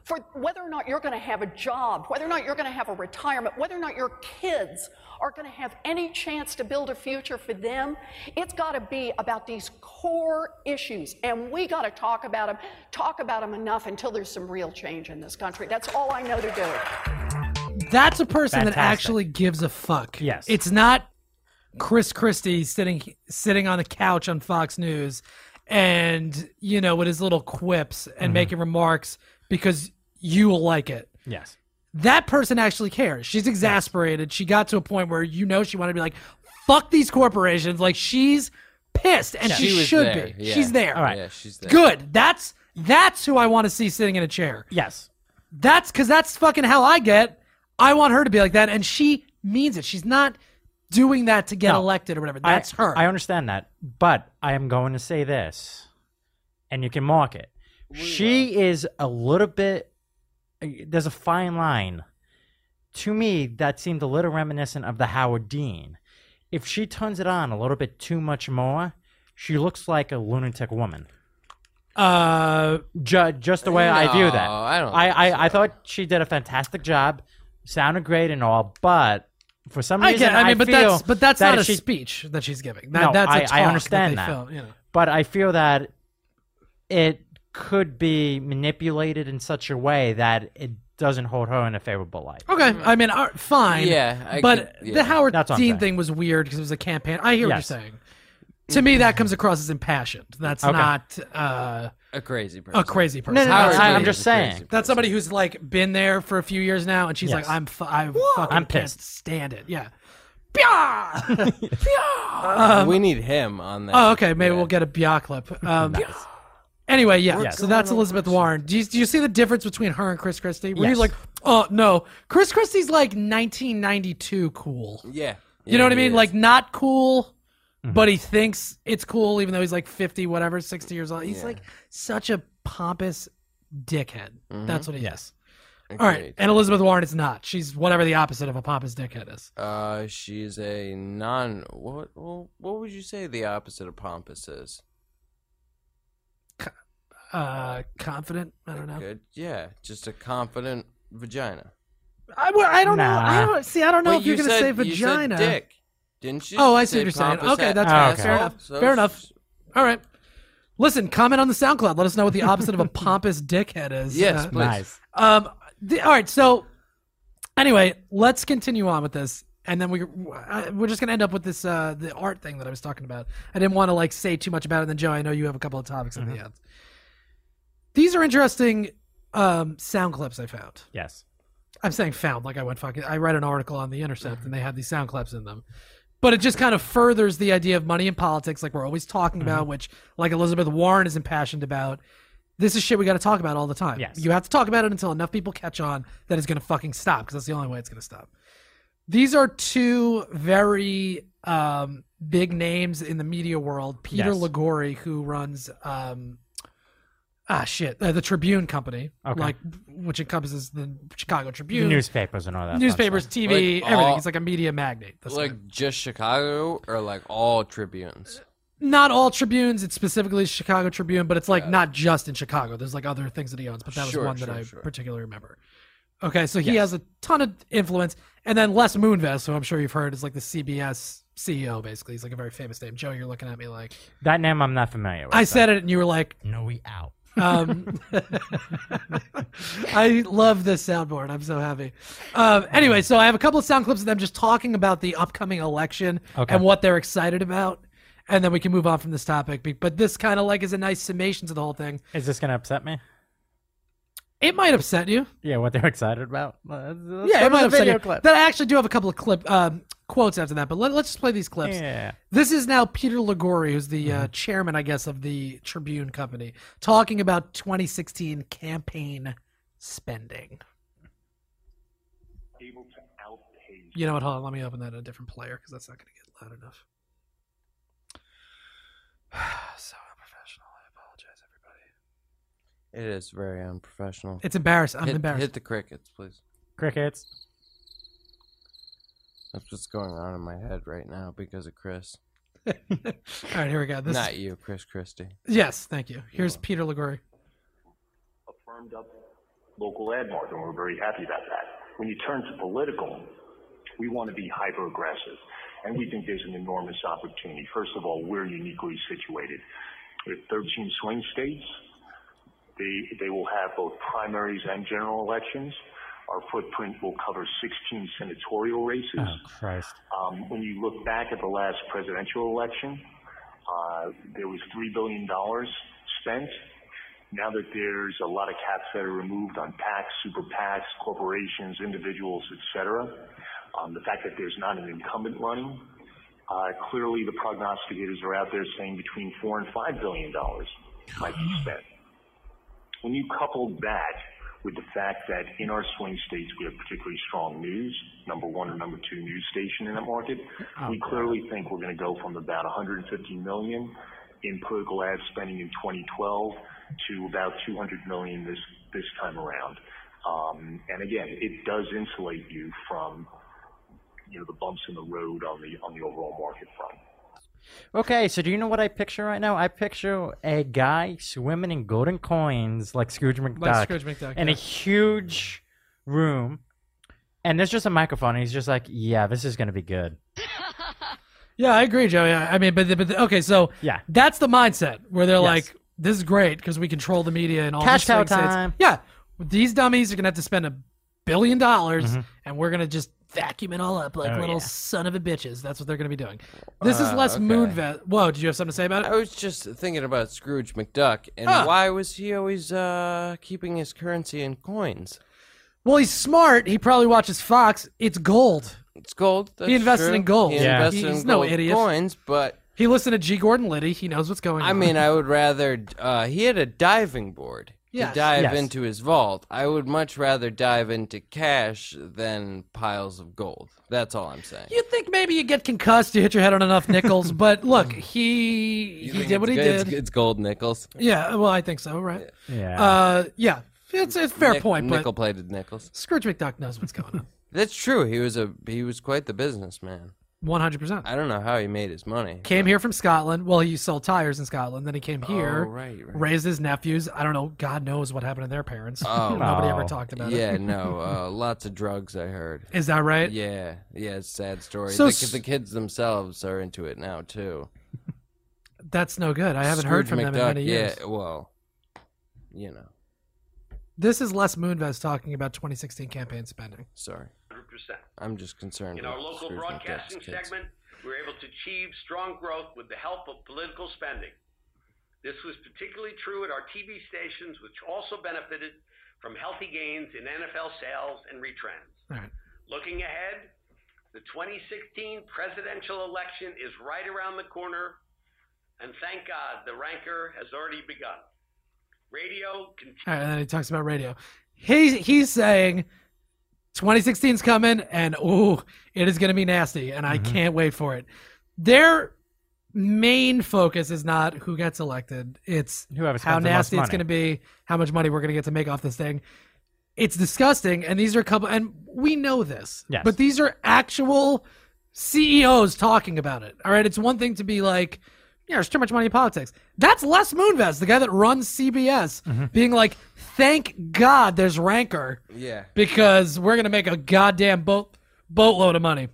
for whether or not you're going to have a job, whether or not you're going to have a retirement, whether or not your kids are going to have any chance to build a future for them. It's got to be about these core issues, and we got to talk about them enough until there's some real change in this country. That's all I know to do. That's a person that actually gives a fuck. Yes. It's not Chris Christie sitting on the couch on Fox News and, you know, with his little quips and making remarks because you will like it. Yes. That person actually cares. She's exasperated. She got to a point where, you know, she wanted to be like, fuck these corporations. Like, she's pissed, and she should there. be. Yeah. She's there. All right. Yeah, she's there. Good. That's who I want to see sitting in a chair. Yes. That's because that's fucking how I get. I want her to be like that, and she means it. She's not doing that to get elected or whatever. That's her. I understand that, but I am going to say this, and you can mark it. She is a little bit. There's a fine line. To me, that seemed a little reminiscent of the Howard Dean. If she turns it on a little bit too much more, she looks like a lunatic woman. Just the way I view that. I thought she did a fantastic job, sounded great and all, but for some reason but that's not a speech that she's giving. That's a talk. I understand that. that. Film, you know. But I feel that it could be manipulated in such a way that it doesn't hold her in a favorable light. Okay, I mean, fine. Yeah, but the Howard Dean thing was weird because it was a campaign. I hear what you're saying. To me, that comes across as impassioned. That's not a crazy person. A crazy person. No, I'm just saying. That's somebody who's like been there for a few years now, and she's like, I'm fucking pissed. Can't stand it. Yeah. We need him on that. Oh, okay. Maybe we'll get a Bia clip. Anyway, yeah. So that's Elizabeth Warren. Do you see the difference between her and Chris Christie? Where you're like, oh no, Chris Christie's like 1992 cool. Yeah. You know what I mean? Like not cool, but he thinks it's cool, even though he's like 50, whatever, 60 years old. He's like such a pompous dickhead. That's what he is. All right, and Elizabeth Warren is not. She's whatever the opposite of a pompous dickhead is. She's a what would you say the opposite of pompous is? Confident. I don't know. Good. Yeah, just a confident vagina. I don't know. I don't know if you're going to say vagina. You said dick, didn't you? Oh, I see what you're saying. Okay, that's fair enough. Fair enough. All right. Listen, comment on the SoundCloud. Let us know what the opposite of a pompous dickhead is. Yes, please. Nice. All right. So, anyway, let's continue on with this, and then we're just gonna end up with this the art thing that I was talking about. I didn't want to like say too much about it. And then Joe, I know you have a couple of topics at the end. These are interesting sound clips I found. Yes. I'm saying found like I read an article on The Intercept and they had these sound clips in them. But it just kind of furthers the idea of money in politics like we're always talking about, which like Elizabeth Warren is impassioned about. This is shit we got to talk about all the time. Yes. You have to talk about it until enough people catch on that it's going to fucking stop because that's the only way it's going to stop. These are two very big names in the media world. Peter Liguori, who runs the Tribune Company, which encompasses the Chicago Tribune, newspapers and all that, newspapers, TV, everything. He's like a media magnate. Just Chicago or like all Tribunes? Not all Tribunes. It's specifically Chicago Tribune, but it's like not just in Chicago. There's like other things that he owns, but that was one that I particularly remember. Okay, so he has a ton of influence, and then Les Moonves, who I'm sure you've heard, is like the CBS CEO. Basically, he's like a very famous name. Joe, you're looking at me like that name. I'm not familiar with. I said it, and you were like, "No, we out." I love this soundboard. I'm so happy. Anyway, so I have a couple of sound clips of them just talking about the upcoming election and what they're excited about. And then we can move on from this topic. But this kind of like is a nice summation to the whole thing. Is this going to upset me? It might upset you. Yeah, what they're excited about. Yeah, it might upset you. That I actually do have a couple of quotes after that, but let's just play these clips. Yeah. This is now Peter Liguori, who's the chairman, I guess, of the Tribune Company, talking about 2016 campaign spending. Able to outpace. You know what? Hold on. Let me open that in a different player because that's not going to get loud enough. So unprofessional. I apologize, everybody. It is very unprofessional. It's embarrassing. I'm embarrassed. Hit the crickets, please. Crickets. That's what's going on in my head right now because of Chris. All right, here we go. Not you, Chris Christie. Yes, thank you. Here's Peter Liguori. A firmed up local ad market, and we're very happy about that. When you turn to political, we want to be hyper-aggressive, and we think there's an enormous opportunity. First of all, we're uniquely situated. We have 13 swing states. They will have both primaries and general elections. Our footprint will cover 16 senatorial races. Oh, Christ. When you look back at the last presidential election, there was $3 billion spent. Now that there's a lot of caps that are removed on PACs, super PACs, corporations, individuals, etc., the fact that there's not an incumbent running, clearly the prognosticators are out there saying between $4 and $5 billion might be spent. When you couple that with the fact that in our swing states we have particularly strong news, number one or number two news station in that market, we clearly think we're going to go from about $150 million in political ad spending in 2012 to about $200 million this time around. And again, it does insulate you from the bumps in the road on the overall market front. Okay, so do you know what I picture right now? I picture a guy swimming in golden coins like Scrooge McDuck, in a huge room, and there's just a microphone, and he's just like, yeah, this is going to be good. Yeah, I agree, Joey. I mean, but okay, so that's the mindset where they're like, this is great because we control the media and all Cash these cow swing states. time. Yeah, these dummies are going to have to spend $1 billion, and we're going to just vacuum it all up like little son of a bitches. That's what they're going to be doing. This is less Moonves. Whoa, did you have something to say about it? I was just thinking about Scrooge McDuck, and why was he always keeping his currency in coins? Well, he's smart. He probably watches Fox. It's gold. It's gold. That's he invested true. in gold. He invested He's in no gold idiot. coins, but he listened to G. Gordon Liddy. He knows what's going on. I mean, I would rather. He had a diving board. Yes. To dive into his vault. I would much rather dive into cash than piles of gold. That's all I'm saying. You think maybe you get concussed, you hit your head on enough nickels, but look, he did what he did. It's gold nickels. Yeah, well, I think so, right? Yeah. Yeah, it's a fair point. But Nickel-plated nickels. Scrooge McDuck knows what's going on. That's true. He was quite the businessman. 100%. I don't know how he made his money. Came here from Scotland. Well, he sold tires in Scotland. Then he came here, right. raised his nephews. I don't know. God knows what happened to their parents. Nobody ever talked about it. Yeah, no. Lots of drugs, I heard. Is that right? Yeah. It's a sad story. So the kids themselves are into it now, too. That's no good. I haven't heard from them in many years. Yeah, well, This is Les Moonves talking about 2016 campaign spending. Sorry. 100%. I'm just concerned. In our local broadcasting segment, we were able to achieve strong growth with the help of political spending. This was particularly true at our TV stations, which also benefited from healthy gains in NFL sales and retrans. Right. Looking ahead, the 2016 presidential election is right around the corner, and thank God the rancor has already begun. Radio continues. All right, and then he talks about radio. He's saying 2016's coming, and it is going to be nasty, and I can't wait for it. Their main focus is not who gets elected. It's how nasty it's going to be, how much money we're going to get to make off this thing. It's disgusting, and these are and we know this, but these are actual CEOs talking about it. All right, it's one thing to be like, there's too much money in politics. That's Les Moonves, the guy that runs CBS, being like, thank God there's rancor. Yeah. Because we're going to make a goddamn boatload of money.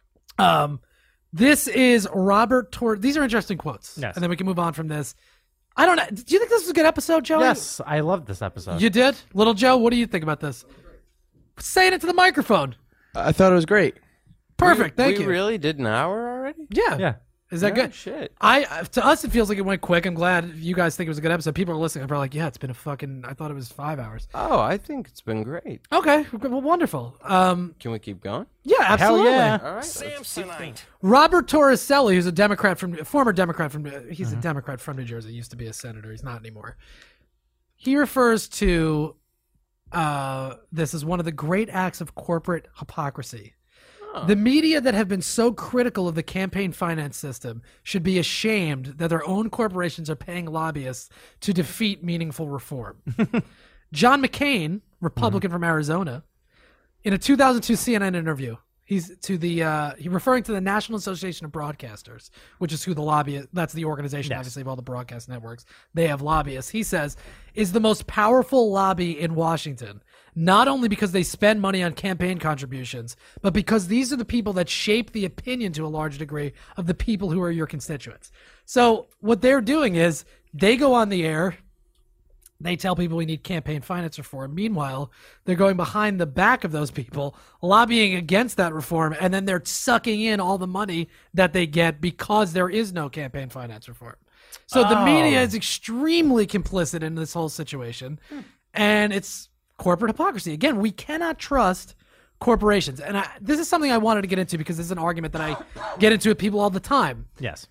This is Robert Torres. These are interesting quotes. Yes. And then we can move on from this. I don't know. Do you think this was a good episode, Joey? Yes, I loved this episode. You did? Little Joe, what do you think about this? Saying it to the microphone. I thought it was great. Perfect. Thank you. We really did an hour already? Yeah. Is that good? Shit. To us, it feels like it went quick. I'm glad you guys think it was a good episode. People are listening. I'm probably like, yeah, it's been I thought it was 5 hours. Oh, I think it's been great. Okay. Well, wonderful. Can we keep going? Yeah, absolutely. Hell yeah. All right. Samsonite. Robert Torricelli, who's a former Democrat he's a Democrat from New Jersey. He used to be a senator. He's not anymore. He refers to this as one of the great acts of corporate hypocrisy. The media that have been so critical of the campaign finance system should be ashamed that their own corporations are paying lobbyists to defeat meaningful reform. John McCain, Republican from Arizona, in a 2002 CNN interview, He's to the he referring to the National Association of Broadcasters, which is who the lobbyist. That's the organization, obviously, of all the broadcast networks. They have lobbyists. He says is the most powerful lobby in Washington, not only because they spend money on campaign contributions, but because these are the people that shape the opinion to a large degree of the people who are your constituents. So what they're doing is they go on the air. They tell people we need campaign finance reform. Meanwhile, they're going behind the back of those people, lobbying against that reform, and then they're sucking in all the money that they get because there is no campaign finance reform. So the media is extremely complicit in this whole situation, and it's corporate hypocrisy. Again, we cannot trust corporations. And this is something I wanted to get into because this is an argument that I get into with people all the time. Yes.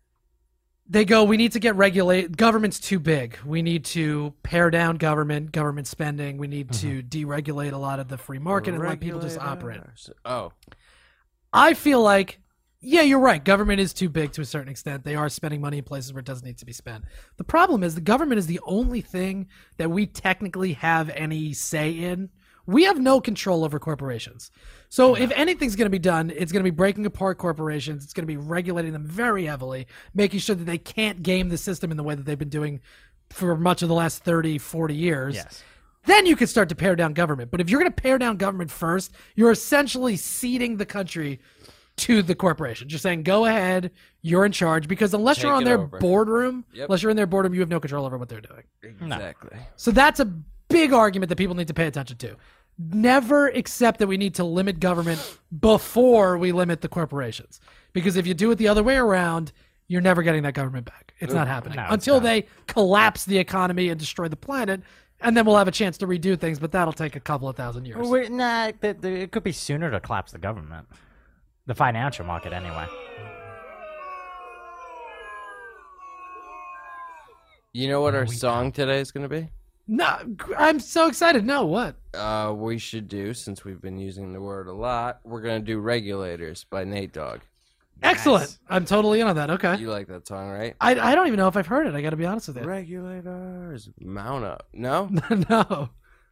They go, we need to get government's too big. We need to pare down government spending. We need to deregulate a lot of the free market and let people just operate. Oh. I feel like, yeah, you're right. Government is too big to a certain extent. They are spending money in places where it doesn't need to be spent. The problem is the government is the only thing that we technically have any say in. We have no control over corporations. So if anything's going to be done, it's going to be breaking apart corporations. It's going to be regulating them very heavily, making sure that they can't game the system in the way that they've been doing for much of the last 30, 40 years. Yes. Then you can start to pare down government. But if you're going to pare down government first, you're essentially ceding the country to the corporation. Just saying, go ahead, you're in charge. Because unless you're on their boardroom, unless you're in their boardroom, you have no control over what they're doing. Exactly. So that's a big argument that people need to pay attention to. Never accept that we need to limit government before we limit the corporations. Because if you do it the other way around, you're never getting that government back. It's not happening. Until they collapse the economy and destroy the planet, and then we'll have a chance to redo things, but that'll take a couple of thousand years. It could be sooner to collapse the government. The financial market, anyway. You know what our song today is going to be? No, I'm so excited. No, what? We should do, since we've been using the word a lot, we're going to do Regulators by Nate Dogg. Excellent. Nice. I'm totally in on that. Okay. You like that song, right? I don't even know if I've heard it. I got to be honest with you. Regulators. Mount up. No? No.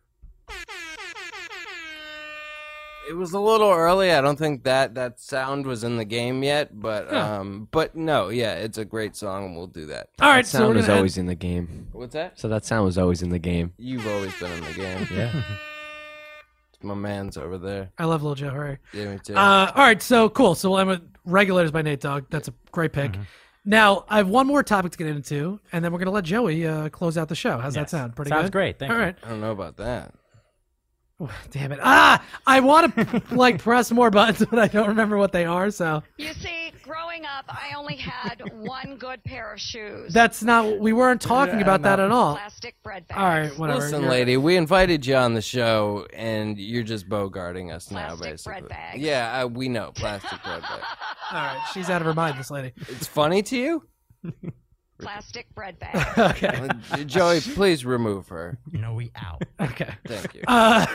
It was a little early. I don't think that sound was in the game yet, but no, it's a great song, and we'll do that. All right, that sound was always in the game. What's that? So that sound was always in the game. You've always been in the game. Yeah. My man's over there. I love Lil Joe Hurry. Yeah, me too. All right, so cool. So we'll end with Regulators by Nate Dogg. That's a great pick. Now, I have one more topic to get into, and then we're going to let Joey close out the show. How's that sound? Pretty good? Sounds great. Thank you. All right. I don't know about that. Damn it. I want to press more buttons, but I don't remember what they are, so. You see, growing up, I only had one good pair of shoes. That's not, we weren't talking about that at all. Plastic bread bags. All right, whatever. Listen, lady, we invited you on the show, and you're just bogarting us now, basically. Bread bags. Yeah, we know, plastic bread bags. All right, she's out of her mind, this lady. It's funny to you? Plastic bread bags. Okay. Joey, please remove her. No, we out. Okay. Thank you.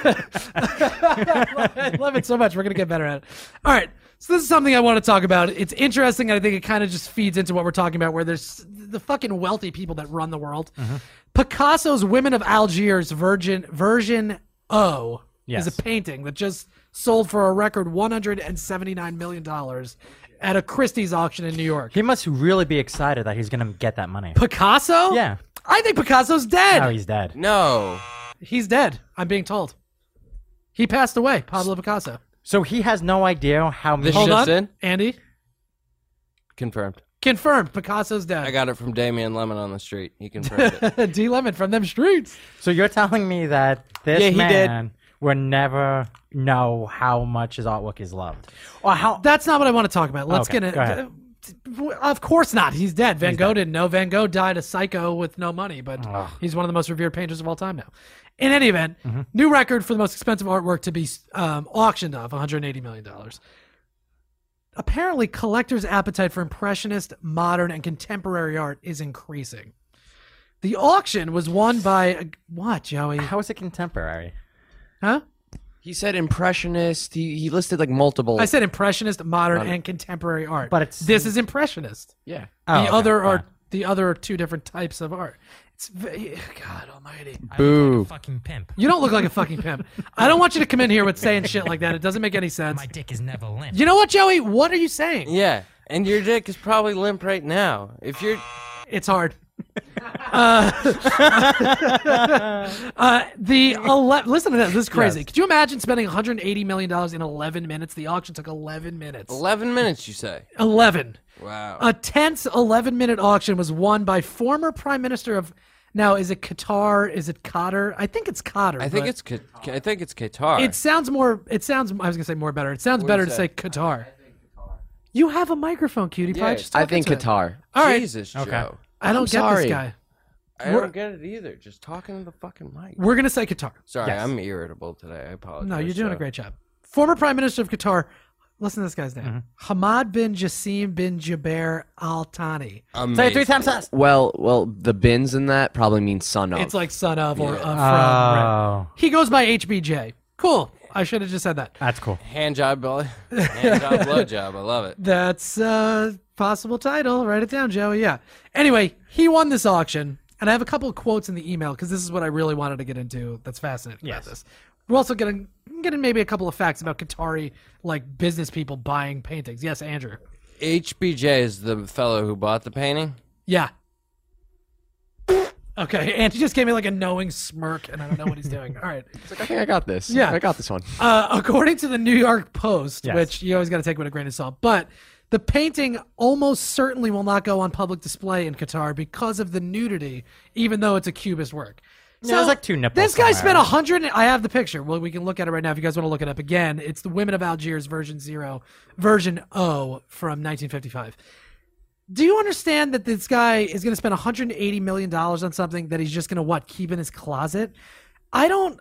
I love it so much. We're going to get better at it. All right. So this is something I want to talk about. It's interesting, and I think it kind of just feeds into what we're talking about, where there's the fucking wealthy people that run the world. Picasso's Women of Algiers version O is a painting that just sold for a record $179 million at a Christie's auction in New York. He must really be excited that he's going to get that money. Picasso? Yeah. I think Picasso's dead. No, he's dead. No. He's dead, I'm being told. He passed away, Pablo Picasso. So he has no idea how many... Hold on, Andy. Confirmed. Confirmed. Picasso's dead. I got it from Damian Lemon on the street. He confirmed it. D. Lemon from them streets. So you're telling me that this man will never know how much his artwork is loved? Or how? That's not what I want to talk about. Let's Okay, get it. go ahead. Of course not. He's dead. Van Gogh didn't know. Van Gogh died a psycho with no money, but he's one of the most revered painters of all time now. In any event, new record for the most expensive artwork to be auctioned off, $180 million. Apparently, collectors' appetite for impressionist, modern, and contemporary art is increasing. The auction was won by what, Joey? How is it contemporary? Huh? He said impressionist. He listed like multiple. I said impressionist, modern, and contemporary art. But this is impressionist. Yeah. The other are the other two different types of art. It's God Almighty. Boo. Like a fucking pimp. You don't look like a fucking pimp. I don't want you to come in here with saying shit like that. It doesn't make any sense. My dick is never limp. You know what, Joey? What are you saying? Yeah, and your dick is probably limp right now. If you're, it's hard. Listen to this. This is crazy. Yes. Could you imagine spending $180 million in 11 minutes? The auction took 11 minutes. 11 minutes, you say? 11. Wow. A tense 11-minute auction was won by former Prime Minister of. Now, is it Qatar? Is it Qatar? I think it's Qatar. I think it's Qatar. It sounds more. It sounds. I was gonna say more better. It sounds better to say Qatar. You have a microphone, cutie pie. Just I talk think into it. Qatar. All right. Jesus, Joe. Okay. I don't I'm get sorry. this guy. I don't get it either. Just talking to the fucking mic. We're gonna say Qatar. Sorry, Yes. I'm irritable today. I apologize. No, you're doing Joe. a great job. Former Prime Minister of Qatar. Listen to this guy's name. Hamad bin Jassim bin Jaber Al Thani. Say it 3 times fast. Well, the bins in that probably means son of. It's like son of or from. Oh. Right. He goes by HBJ. Cool. I should have just said that. That's cool. Hand job, blow job. I love it. That's possible title. Write it down, Joey. Yeah. Anyway, he won this auction, and I have a couple of quotes in the email because this is what I really wanted to get into. That's fascinating about this. We're also getting maybe a couple of facts about Qatari business people buying paintings. Yes, Andrew. HBJ is the fellow who bought the painting? Yeah. Okay, and he just gave me a knowing smirk, and I don't know what he's doing. All right. It's like, I think I got this. Yeah. I got this one. According to the New York Post, Yes. which you always got to take with a grain of salt, but the painting almost certainly will not go on public display in Qatar because of the nudity, even though it's a Cubist work. Yeah, there's like 2 nipples. This guy somewhere. spent 100. I have the picture. Well, we can look at it right now if you guys want to look it up again. It's the Women of Algiers version O from 1955. Do you understand that this guy is going to spend $180 million on something that he's just going to keep in his closet? I don't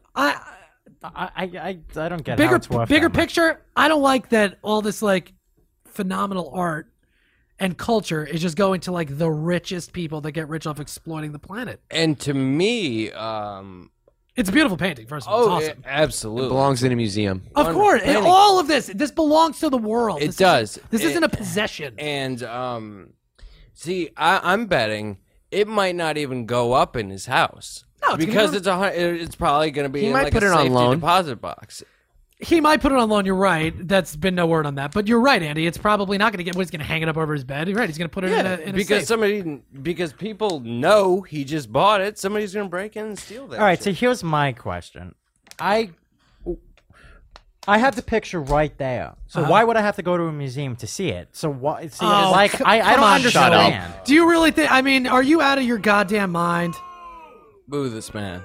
get how it's worth bigger that much. picture. I don't like that all this phenomenal art and culture is just going to the richest people that get rich off exploiting the planet. And to me, It's a beautiful painting. First of all, it's awesome. Absolutely. It belongs in a museum. Of course, and all of this belongs to the world. It does. This isn't a possession. And see, I'm betting it might not even go up in his house. No, because it's probably going to be He in might put a it on safety loan. deposit box. He might put it on loan. You're right. That's been no word on that. But you're right, Andy. It's probably not going to get. He's going to hang it up over his bed. You're right. He's going to put it in a because safe. because people know he just bought it. Somebody's going to break in and steal that. All right, shit. so here's my question. I have the picture right there. So why would I have to go to a museum to see it? So what? See, I come don't on, understand. Do you really think? I mean, are you out of your goddamn mind? Boo this man.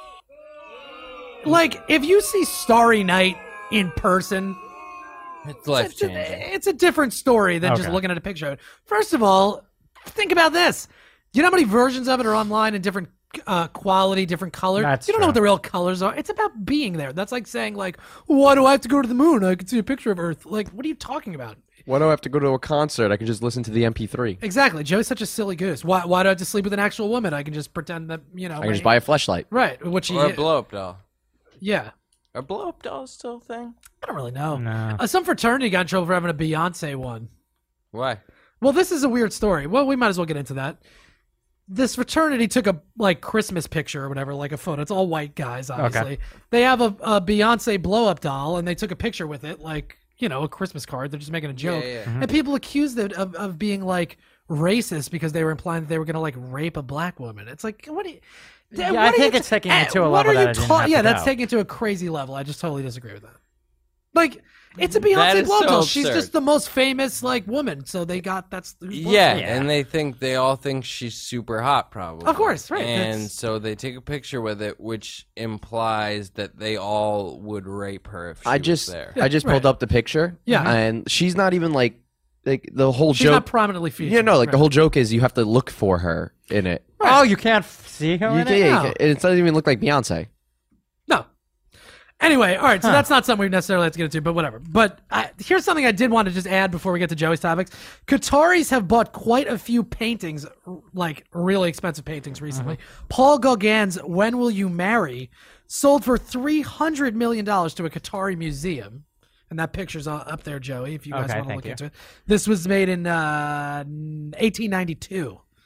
If you see Starry Night in person, it's life changing. It's a different story than just Okay. looking at a picture of it. First of all, think about this. Do you know how many versions of it are online in different quality, different colors? That's you don't know true. what the real colors are. It's about being there. That's like saying, why do I have to go to the moon? I can see a picture of Earth. What are you talking about? Why do I have to go to a concert? I can just listen to the MP3. Exactly. Joe's such a silly goose. Why do I have to sleep with an actual woman? I can just pretend that, I can just buy a fleshlight. Right. Which Or a blow-up doll. Yeah. Are blow-up dolls still a thing? I don't really know. No. Some fraternity got in trouble for having a Beyonce one. Why? Well, this is a weird story. Well, we might as well get into that. This fraternity took a Christmas picture or whatever, a photo. It's all white guys, obviously. Okay. They have a Beyonce blow-up doll, and they took a picture with it, a Christmas card. They're just making a joke. Yeah. And people accused it of being racist because they were implying that they were going to rape a black woman. It's what do you? Yeah, what I are think you it's taking it to a what level are that you I didn't ta- have to Yeah, that's go. taking it to a crazy level. I just totally disagree with that. It's a That Beyonce is blow so doll. She's absurd. just the most famous woman. So they got that's Yeah, and they all think she's super hot, probably. Of course, right. And That's- so they take a picture with it, which implies that they all would rape her if she was there. I just pulled up the picture. Yeah. And she's not even the whole She's joke. not prominently featured. Yeah, no, Right. the whole joke is you have to look for her in it. Oh, you can't see her You in can, it? yeah, No. and it doesn't even look like Beyonce. No. Anyway, all right, so that's not something we necessarily have to get into, but whatever. But here's something I did want to just add before we get to Joey's topics. Qataris have bought quite a few paintings, really expensive paintings recently. Paul Gauguin's When Will You Marry sold for $300 million to a Qatari museum. And that picture's up there, Joey, if you guys Okay, want to thank look you. into it. This was made in 1892.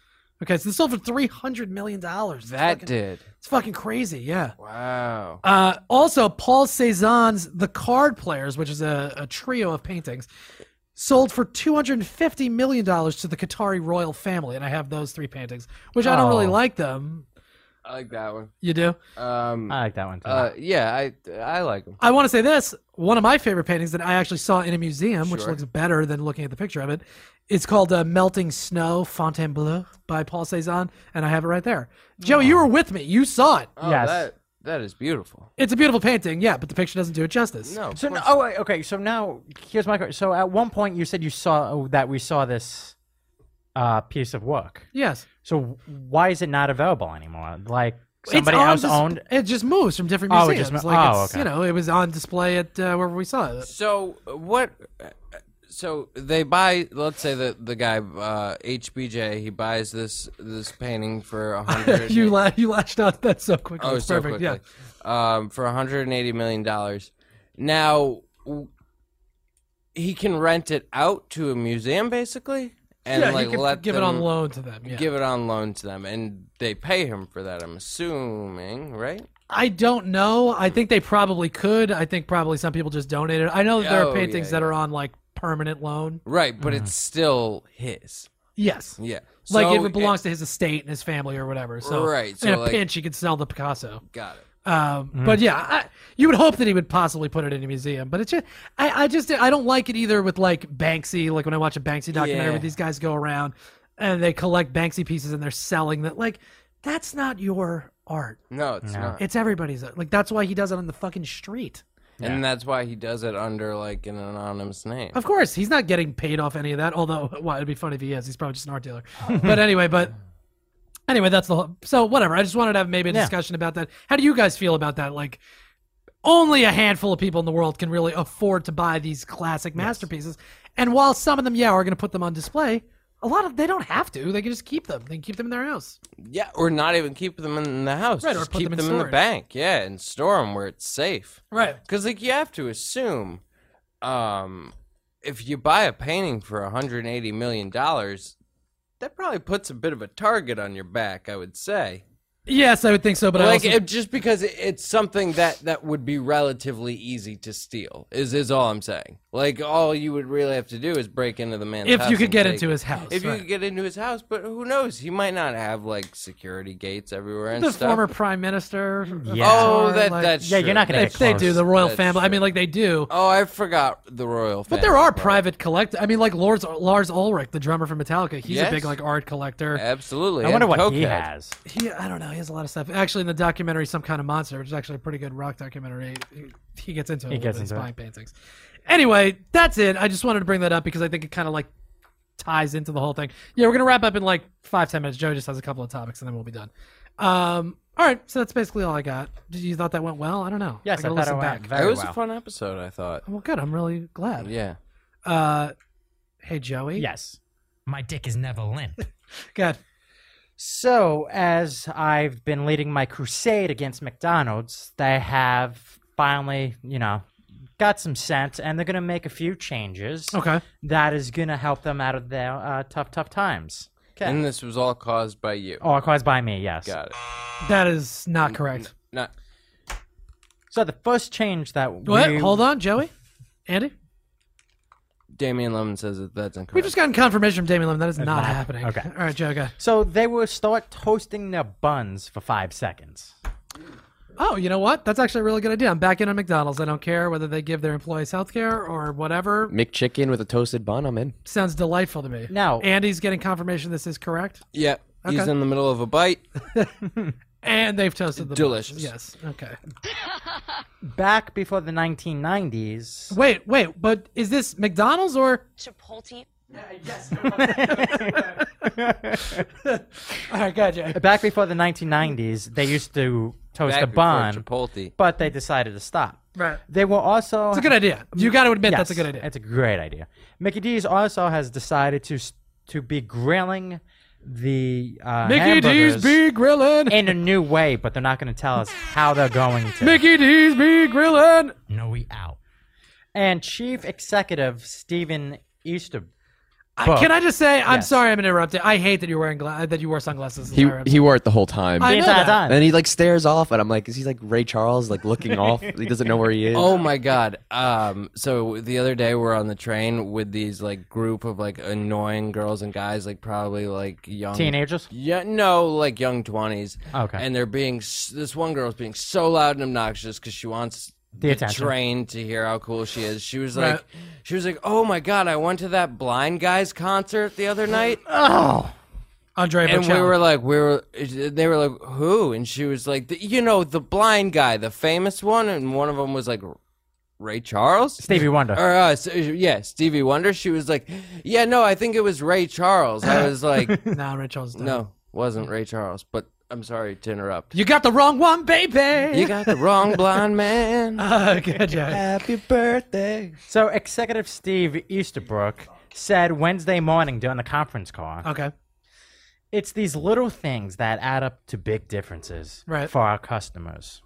Okay, so this sold for $300 million. Did. It's fucking crazy, yeah. Wow. Also, Paul Cézanne's The Card Players, which is a trio of paintings, sold for $250 million to the Qatari royal family, and I have those 3 paintings, which I don't really like them. I like that one. You do? I like that one too. Yeah, I like them. I want to say this. One of my favorite paintings that I actually saw in a museum, which looks better than looking at the picture of it, it's called Melting Snow, Fontainebleau by Paul Cézanne, and I have it right there. Joey, you were with me. You saw it. Oh, yes. That is beautiful. It's a beautiful painting, yeah, but the picture doesn't do it justice. No. So okay. So now here's my question. So at one point you said you saw that we saw this piece of work. Yes. So why is it not available anymore? Like somebody else owned? It just moves from different museums. Okay. You know, it was on display at wherever we saw it. So what? So they buy. Let's say the guy HBJ. He buys this painting for 100. you lashed out that so quickly. Oh, it's so perfect. quickly. Yeah. For $180 million. Now he can rent it out to a museum, basically. And he can give it on loan to them. Yeah. Give it on loan to them, and they pay him for that. I'm assuming, right? I don't know. I think they probably could. I think probably some people just donate it. I know that there are paintings that are on like permanent loan. Right, but it's still his. Yes. Yeah. Like So it belongs to his estate and his family or whatever. So right. So in a like, pinch, he could sell the Picasso. Got it. But yeah, you would hope that he would possibly put it in a museum. But it's just, I don't like it either with like Banksy. Like when I watch a Banksy documentary, where these guys go around and they collect Banksy pieces and they're selling that. Like that's not your art. No, it's not. It's everybody's art. Like that's why he does it on the fucking street. And that's why he does it under like an anonymous name. Of course, he's not getting paid off any of that. Although, well, it'd be funny if he is. He's probably just an art dealer. But anyway, that's the whole. So whatever. I just wanted to have maybe a discussion about that. How do you guys feel about that? Like, only a handful of people in the world can really afford to buy these classic masterpieces. And while some of them, are going to put them on display, a lot of they don't have to. They can just keep them. They can keep them in their house. Yeah, or not even keep them in the house. Right, just or put keep them them in in the storage. bank. Yeah, and store them where it's safe. Right. Because like you have to assume, if you buy a painting for $180 million, that probably puts a bit of a target on your back, I would say. Yes, I would think so, but like I also... just because it's something that would be relatively easy to steal is all I'm saying. Like all you would really have to do is break into the man's house. If you could and get take into it. his house, If you right. could get into his house, but who knows? He might not have like security gates everywhere and the stuff. former prime minister. Oh, that's yeah. true. You're not gonna. They do the royal That's family. true. I mean, like they do. Oh, I forgot the royal family. But there are part. private collectors. I mean, like Lars Ulrich, the drummer from Metallica. He's a big like art collector. Absolutely. I wonder And what he Cokehead. has. I don't know. He has a lot of stuff. Actually, in the documentary, Some Kind of Monster, which is actually a pretty good rock documentary, he gets into it. He gets He's into it. buying paintings. Anyway, that's it. I just wanted to bring that up because I think it kind of like ties into the whole thing. Yeah, we're gonna wrap up in like 5-10 minutes. Joey just has a couple of topics, and then we'll be done. All right, so that's basically all I got. You thought that went well? I don't know. Yes, I gotta I thought listen it went back. very It was well. a fun episode, I thought. Well, good. I'm really glad. Yeah. Hey, Joey. Yes. My dick is never limp. Good. So, as I've been leading my crusade against McDonald's, they have finally, got some sense, and they're going to make a few changes. Okay. That is going to help them out of their tough times. Okay. And this was all caused by you. All caused by me, yes. Got it. That is not correct. Not. So the first change that What? Hold on, Joey. Andy? Damian Lemon says that that's incorrect. We've just gotten confirmation from Damian Lemon that is not not- happening. okay. All right, Joe, go. So they will start toasting their buns for 5 seconds. Oh, you know what? That's actually a really good idea. I'm back in on McDonald's. I don't care whether they give their employees health care or whatever. McChicken with a toasted bun, I'm in. Sounds delightful to me. Now, Andy's getting confirmation this is correct. Yep. He's Okay. in the middle of a bite. And they've toasted the Delicious. buns. Yes. Okay. back before the 1990s. Wait, but is this McDonald's or Chipotle. All right, gotcha. Back before the 1990s, they used to toast Back a before bun, Chipotle. but they decided to stop. Right. They will also. It's a good idea. You got to admit Yes, that's a good idea. It's a great idea. Mickey D's also has decided to be grilling the Mickey D's hamburgers be grilling. in a new way, but they're not going to tell us how they're going to. Mickey D's be grilling. No, we out. And Chief Executive Stephen Can I just say, I'm sorry I'm interrupting. I hate that you're wearing that you wore sunglasses. He wore it the whole time. I know that. And then he like stares off, and I'm like, is he like Ray Charles, like looking off? He doesn't know where he is. Oh my god. So the other day we're on the train with these like group of like annoying girls and guys, like probably like young teenagers. Yeah, no, like young 20s. Okay. And they're being this one girl's being so loud and obnoxious because she wants the attention. Train to hear how cool she is. She was like, oh my god, I went to that Blind Guys concert the other night. Oh, Andre and Bocelli. they were like, who? And she was like, the blind guy, the famous one. And one of them was like, Ray Charles, Stevie Wonder, or Stevie Wonder. She was like, yeah, no, I think it was Ray Charles. I was like, no, Ray Charles. No, wasn't Ray Charles, but. I'm sorry to interrupt. You got the wrong one, baby. You got the wrong blind man. Good job. Happy birthday. So, Executive Steve Easterbrook said Wednesday morning during the conference call. Okay. It's these little things that add up to big differences for our customers.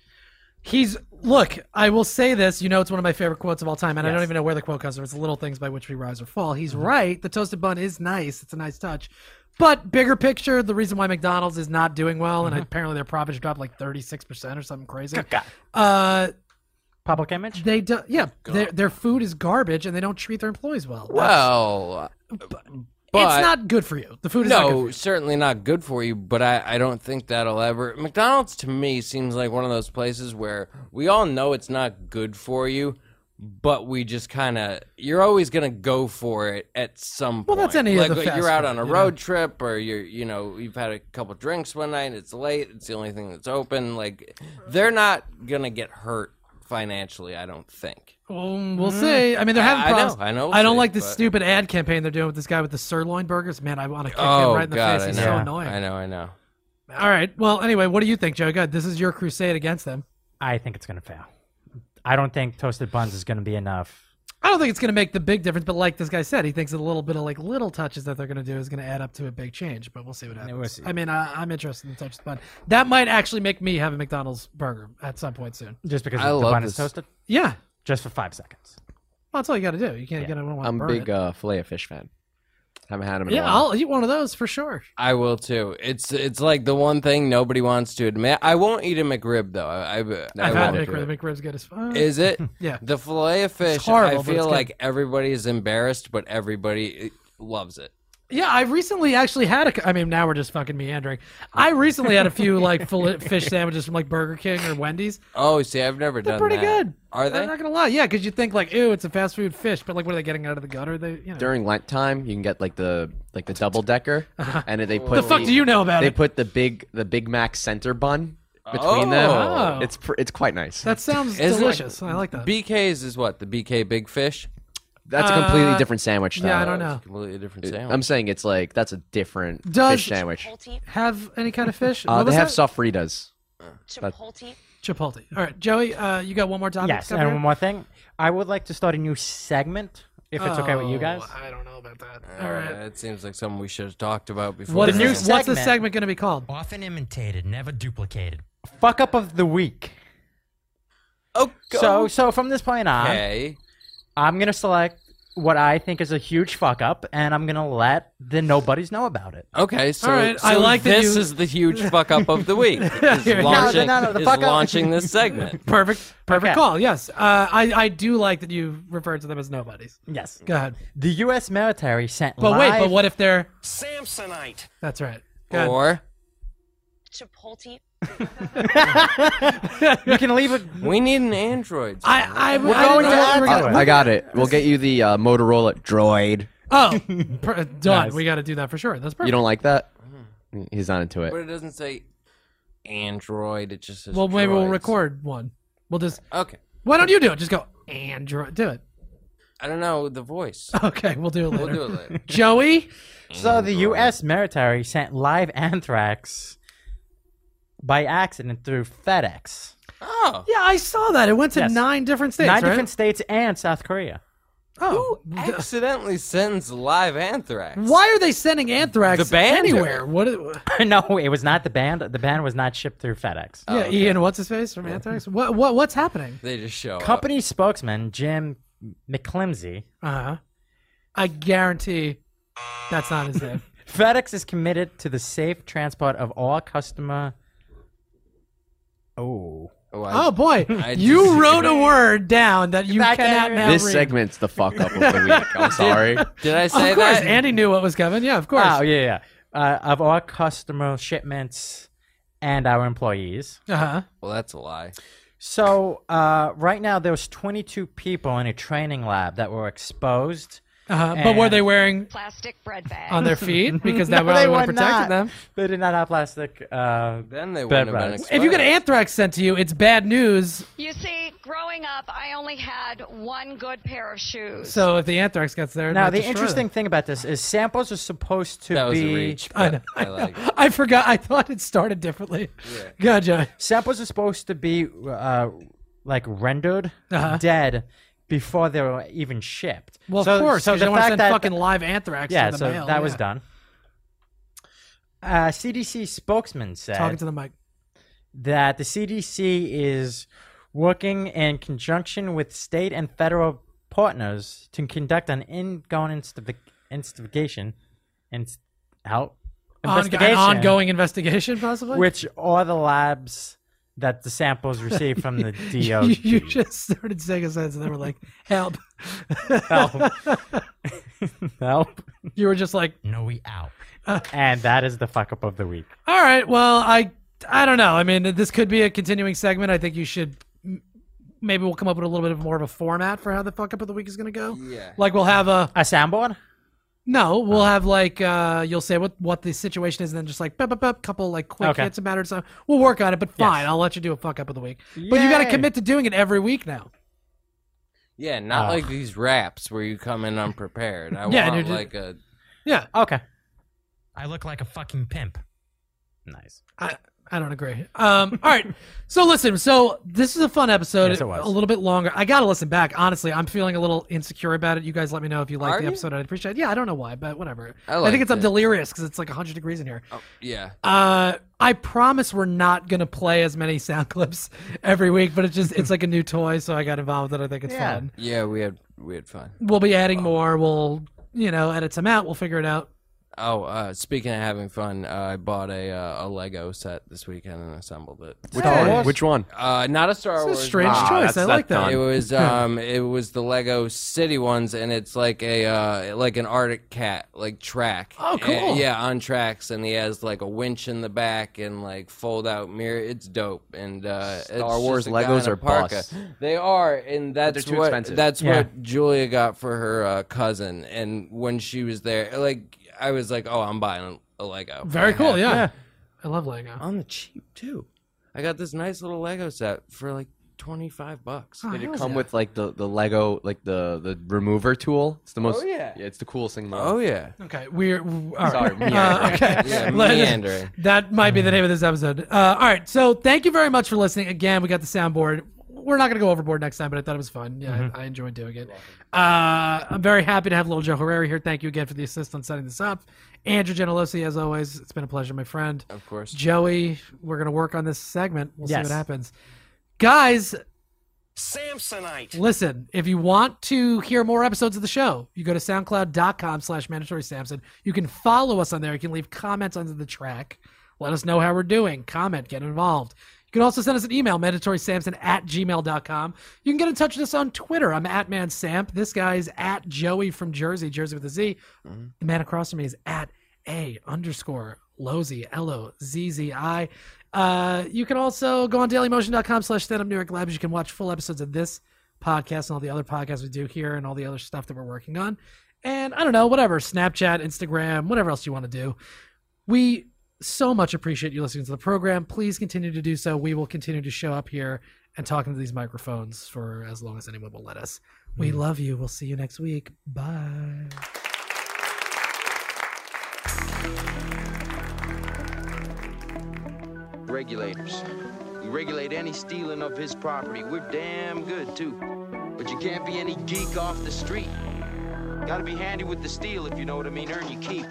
Look, I will say this. It's one of my favorite quotes of all time, and I don't even know where the quote comes from. It's the little things by which we rise or fall. He's right. The toasted bun is nice. It's a nice touch. But bigger picture, the reason why McDonald's is not doing well, and apparently their profits dropped like 36% or something crazy. Public image? They do, their food is garbage, and they don't treat their employees well. Well, but it's not good for you. The food is not good for you. Certainly not good for you, but I don't think that'll ever... McDonald's, to me, seems like one of those places where we all know it's not good for you, but we just kind of... You're always going to go for it at some point. Well, that's any of the fast you're out food, on a road trip, or you've had a couple drinks one night, it's late, it's the only thing that's open. Like, they're not going to get hurt financially, I don't think. We'll see. I mean, they're having problems. I know. I don't like the stupid ad campaign they're doing with this guy with the sirloin burgers. Man, I want to kick him right in the face. He's so annoying. I know. All right. Well, anyway, what do you think, Joe? Good. This is your crusade against them. I think it's going to fail. I don't think toasted buns is going to be enough. I don't think it's going to make the big difference, but like this guy said, he thinks a little bit of like little touches that they're going to do is going to add up to a big change, but we'll see what happens. We'll see. I mean, I'm interested in the toasted bun. That might actually make me have a McDonald's burger at some point soon. Just because the bun is toasted? Yeah. Just for 5 seconds. Well, that's all you got to do. You can't get it. I'm a big Filet-O-Fish fan. Haven't had them in a while. I'll eat one of those for sure. I will too. It's like the one thing nobody wants to admit. I won't eat a McRib though. I've had McRib. The McRib's good as fuck. Is it? Yeah. The Filet-O-Fish, horrible, I feel like everybody is embarrassed, but everybody loves it. Yeah, I recently actually had now we're just fucking meandering. I recently had a few like fish sandwiches from like Burger King or Wendy's. Oh, see, I've never done that. They're pretty good. Are they? I'm not gonna lie. Yeah, because you think like, ew, it's a fast food fish, but like, what are they getting out of the gutter? During Lent time, you can get like the double decker, and they put the fuck do you know about it? They put the Big Mac center bun between them. It's quite nice. That sounds delicious. I like that. BK's is what? The BK Big Fish? That's a completely different sandwich. Yeah, I don't know. It's a completely different sandwich. I'm saying it's like that's a different fish sandwich. Have any kind of fish? They have sofritas. Chipotle. All right, Joey, you got one more topic? Yes, and one more thing. I would like to start a new segment, if it's okay with you guys. I don't know about that. All right. It seems like something we should have talked about before. What's the segment going to be called? Often imitated, never duplicated. Fuck up of the week. Oh, so from this point on, I'm going to select what I think is a huge fuck up, and I'm going to let the nobodies know about it. Okay, so, all right. I like this is the huge fuck up of the week. Launching this segment. Perfect call, yes. I do like that you referred to them as nobodies. Yes. Go ahead. The U.S. military sent But what if they're... Samsonite. That's right. Or... Chipotle. You can leave it. We need an Android. I got it. We'll get you the Motorola Droid. Oh, done. Nice. We got to do that for sure. That's perfect. You don't like that? He's not into it. But it doesn't say Android. It just says. Well, maybe droids. we'll record one. We'll just. Okay. Why don't you do it? Just go Android. Do it. I don't know the voice. Okay, we'll do it later. We'll do it later. Joey. So the U.S. military sent live anthrax by accident through FedEx. Oh. Yeah, I saw that. It went to 9 different states, 9 different states and South Korea. Oh. Who accidentally sends live anthrax? Why are they sending anthrax the band anywhere? No, it was not the band. The band was not shipped through FedEx. Yeah, okay. Ian, what's his face from Anthrax? What's happening? They just show Company spokesman Jim McClimsey I guarantee that's not his name. FedEx is committed to the safe transport of all customer. Oh boy, you wrote a word down that you cannot now This read. segment's the fuck up of the week. I'm sorry. Did I say Of course, that? Andy knew what was coming. Yeah, of course. Oh, yeah. Of all customer shipments and our employees. Uh-huh. Well, that's a lie. So right now there's 22 people in a training lab that were exposed. But were they wearing plastic bread bags on their feet? Because that No, would they have were protected not. them. They did not have plastic. Then they bed wouldn't have been bags. exposed. If you get anthrax sent to you, it's bad news. You see, growing up, I only had one good pair of shoes. So if the anthrax gets there, it Now might the destroy interesting them. thing about this is samples are supposed to That was be. a reach. I But know. I like it. I forgot. I thought it started differently. Yeah. Gotcha. Samples are supposed to be like rendered dead before they were even shipped. Well, of course. So the they want to fact send that fucking live anthrax yeah, in the so mail. that was done. CDC spokesman said Talking to the mic. that the CDC is working in conjunction with state and federal partners to conduct an investigation, An ongoing investigation, possibly? which all the labs that the samples received from the DO. You just started saying a sentence and they were like, help. Help. Help. You were just like, No, we out. And that is the fuck up of the week. all right, well, I don't know. I mean, this could be a continuing segment. I think you should, maybe we'll come up with a little bit more of a format for how the fuck up of the week is going to go. Yeah. Like we'll have a soundboard? No, we'll have like you'll say what the situation is, and then just like couple like quick Okay. hits about it. So we'll work on it, but fine, Yes. I'll let you do a fuck up of the week. But you got to Yay. commit to doing it every week now. Yeah, not like these raps where you come in unprepared. I Yeah, want dude, like a. Yeah. Okay. I look like a fucking pimp. Nice. I don't agree. All right. So listen. So this is a fun episode. Yes, it was. A little bit longer. I got to listen back. Honestly, I'm feeling a little insecure about it. You guys let me know if you like Are the you? episode. I'd appreciate it. Yeah, I don't know why, but whatever. I think liked it's I'm it. delirious because it's like 100 degrees in here. Oh, yeah. I promise we're not gonna play as many sound clips every week, but it's like a new toy, so I got involved with it. I think it's fun. Yeah, we had fun. We'll be adding more. We'll edit some out. We'll figure it out. Oh, speaking of having fun, I bought a Lego set this weekend and assembled it. Which one? Not a Star It's a Wars. strange choice. I like that. It was it was the Lego City ones, and it's like a like an Arctic Cat like track. Oh, cool. Yeah, on tracks, and he has like a winch in the back and like fold out mirror. It's dope. And Star Wars Legos are bust. They are, and that's they're too what expensive. that's Yeah. what Julia got for her cousin. And when she was there, like I was like, oh, I'm buying a Lego. Very I cool. have Yeah. to. I love Lego. On the cheap too. I got this nice little Lego set for like $25. Oh, Did it hell come yeah. with like the Lego, like the remover tool? It's the most. yeah. It's the coolest thing. Oh yeah. Okay, we're all right. Sorry, meandering. Okay, Yeah, Let- meandering. That might be the name of this episode. All right, so thank you very much for listening. Again, we got the soundboard. We're not going to go overboard next time, but I thought it was fun. Yeah, I enjoyed doing it. I'm very happy to have Little Joe Herrera here. Thank you again for the assist on setting this up. Andrew Genelosi, as always, it's been a pleasure, my friend. Of course. Joey, we're going to work on this segment. We'll see Yes. what happens. Guys, Samsonite. listen, if you want to hear more episodes of the show, you go to soundcloud.com/mandatorysamson. You can follow us on there. You can leave comments under the track. Let us know how we're doing. Comment, get involved. You can also send us an email, mandatorysamson@gmail.com. You can get in touch with us on Twitter. I'm @mansamp. This guy's @Joey from Jersey, Jersey with a Z. The man across from me is @A_Lozzi, LOZZI. You can also go on dailymotion.com/standupnewyorklabs. You can watch full episodes of this podcast and all the other podcasts we do here and all the other stuff that we're working on. And I don't know, whatever, Snapchat, Instagram, whatever else you want to do. We so much appreciate you listening to the program. Please continue to do so. We will continue to show up here and talk into these microphones for as long as anyone will let us. We love you. We'll see you next week. Bye. Regulators. We regulate any stealing of his property. We're damn good, too. But you can't be any geek off the street. Gotta be handy with the steel, if you know what I mean. Earn your keep.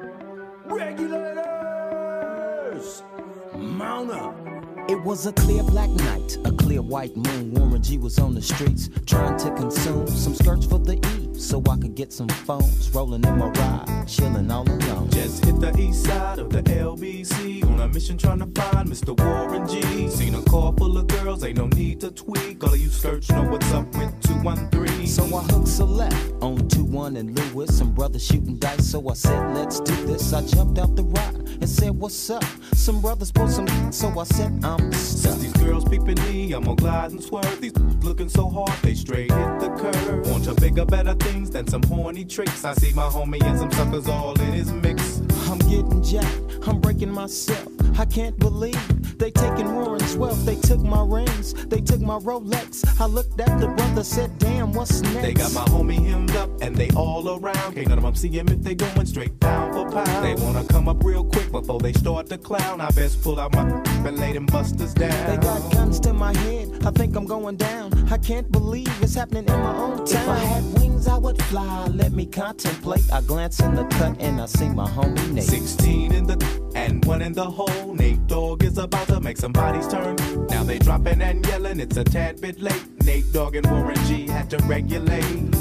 Regulators! Mount up! It was a clear black night, a clear white moon. Warren G was on the streets trying to consume some skirts for the E. so I can get some phones rolling in my ride, chilling all alone. Just hit the east side of the LBC on a mission trying to find Mr. Warren G. Seen a car full of girls, ain't no need to tweak. All of you search know what's up with 213. So I hooked select on 21 and Lewis. Some brothers shooting dice, so I said, let's do this. I jumped out the ride and said, what's up? Some brothers pulled some, so I said, I'm stuck. Since these girls peeping me, I'm gonna glide and swerve. These looking so hard, they straight hit the curve. Want to bigger, better things than some horny tricks. I see my homie and some suckers all in his mix. I'm getting jacked, I'm breaking myself. I can't believe they taking Warren's wealth. They took my rings, they took my Rolex. I looked at the brother, said, damn, what's next? They got my homie hemmed up and they all around. Can't none of them see him if they going straight pound for pound. They wanna come up real quick before they start to clown. I best pull out my and lay them busters down. They got guns to my head, I think I'm going down. I can't believe it's happening in my own town. If I had wings, I would fly, let me contemplate. I glance in the cut and I see my homie Nate. 16 in the and 1 in the hole. Nate Dogg is about to make some bodies turn. Now they dropping and yelling, it's a tad bit late. Nate Dogg and Warren G had to regulate.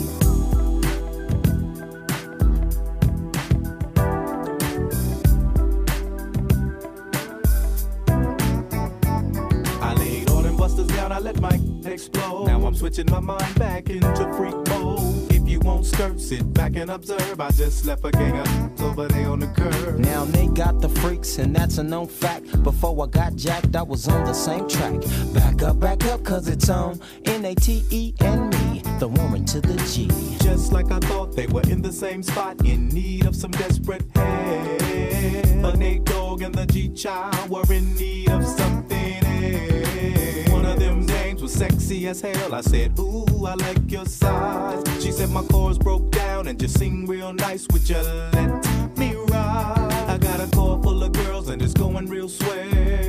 I laid all them busters down, I let my explode. Now I'm switching my mind back into freak mode. If you won't skirt, sit back and observe. I just left a gang of over there on the curb. Now they got the freaks, and that's a known fact. Before I got jacked, I was on the same track. Back up, cause it's on N-A-T-E and me, the Warren to the G. Just like I thought, they were in the same spot, in need of some desperate help. But Nate Dogg and the G-Child were in need of something else. One of them dames was sexy as hell. I said, ooh, I like your size. She said my chords broke down and just sing real nice. Would you let me ride? I got a car full of girls and it's going real swell.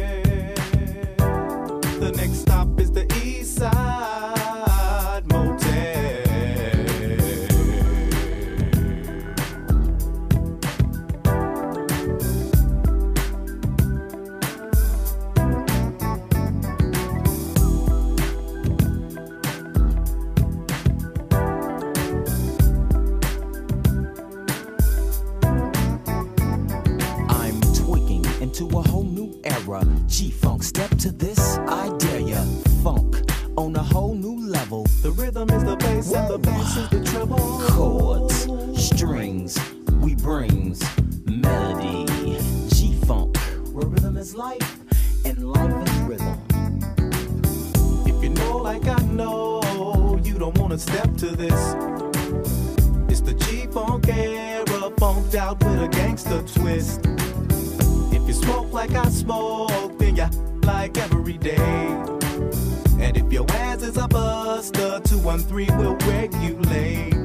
The next stop is the East Side Motel. To a whole new era. G-Funk, step to this, I dare ya. Funk on a whole new level. The rhythm is the bass and the bass is the treble. Chords, strings, we brings melody. G-Funk, where rhythm is life and life is rhythm. If you know like I know, you don't wanna step to this. It's the G-Funk era, funked out with a gangster twist. If you smoke like I smoke, then you like every day. And if your ass is a buster, 213 will regulate.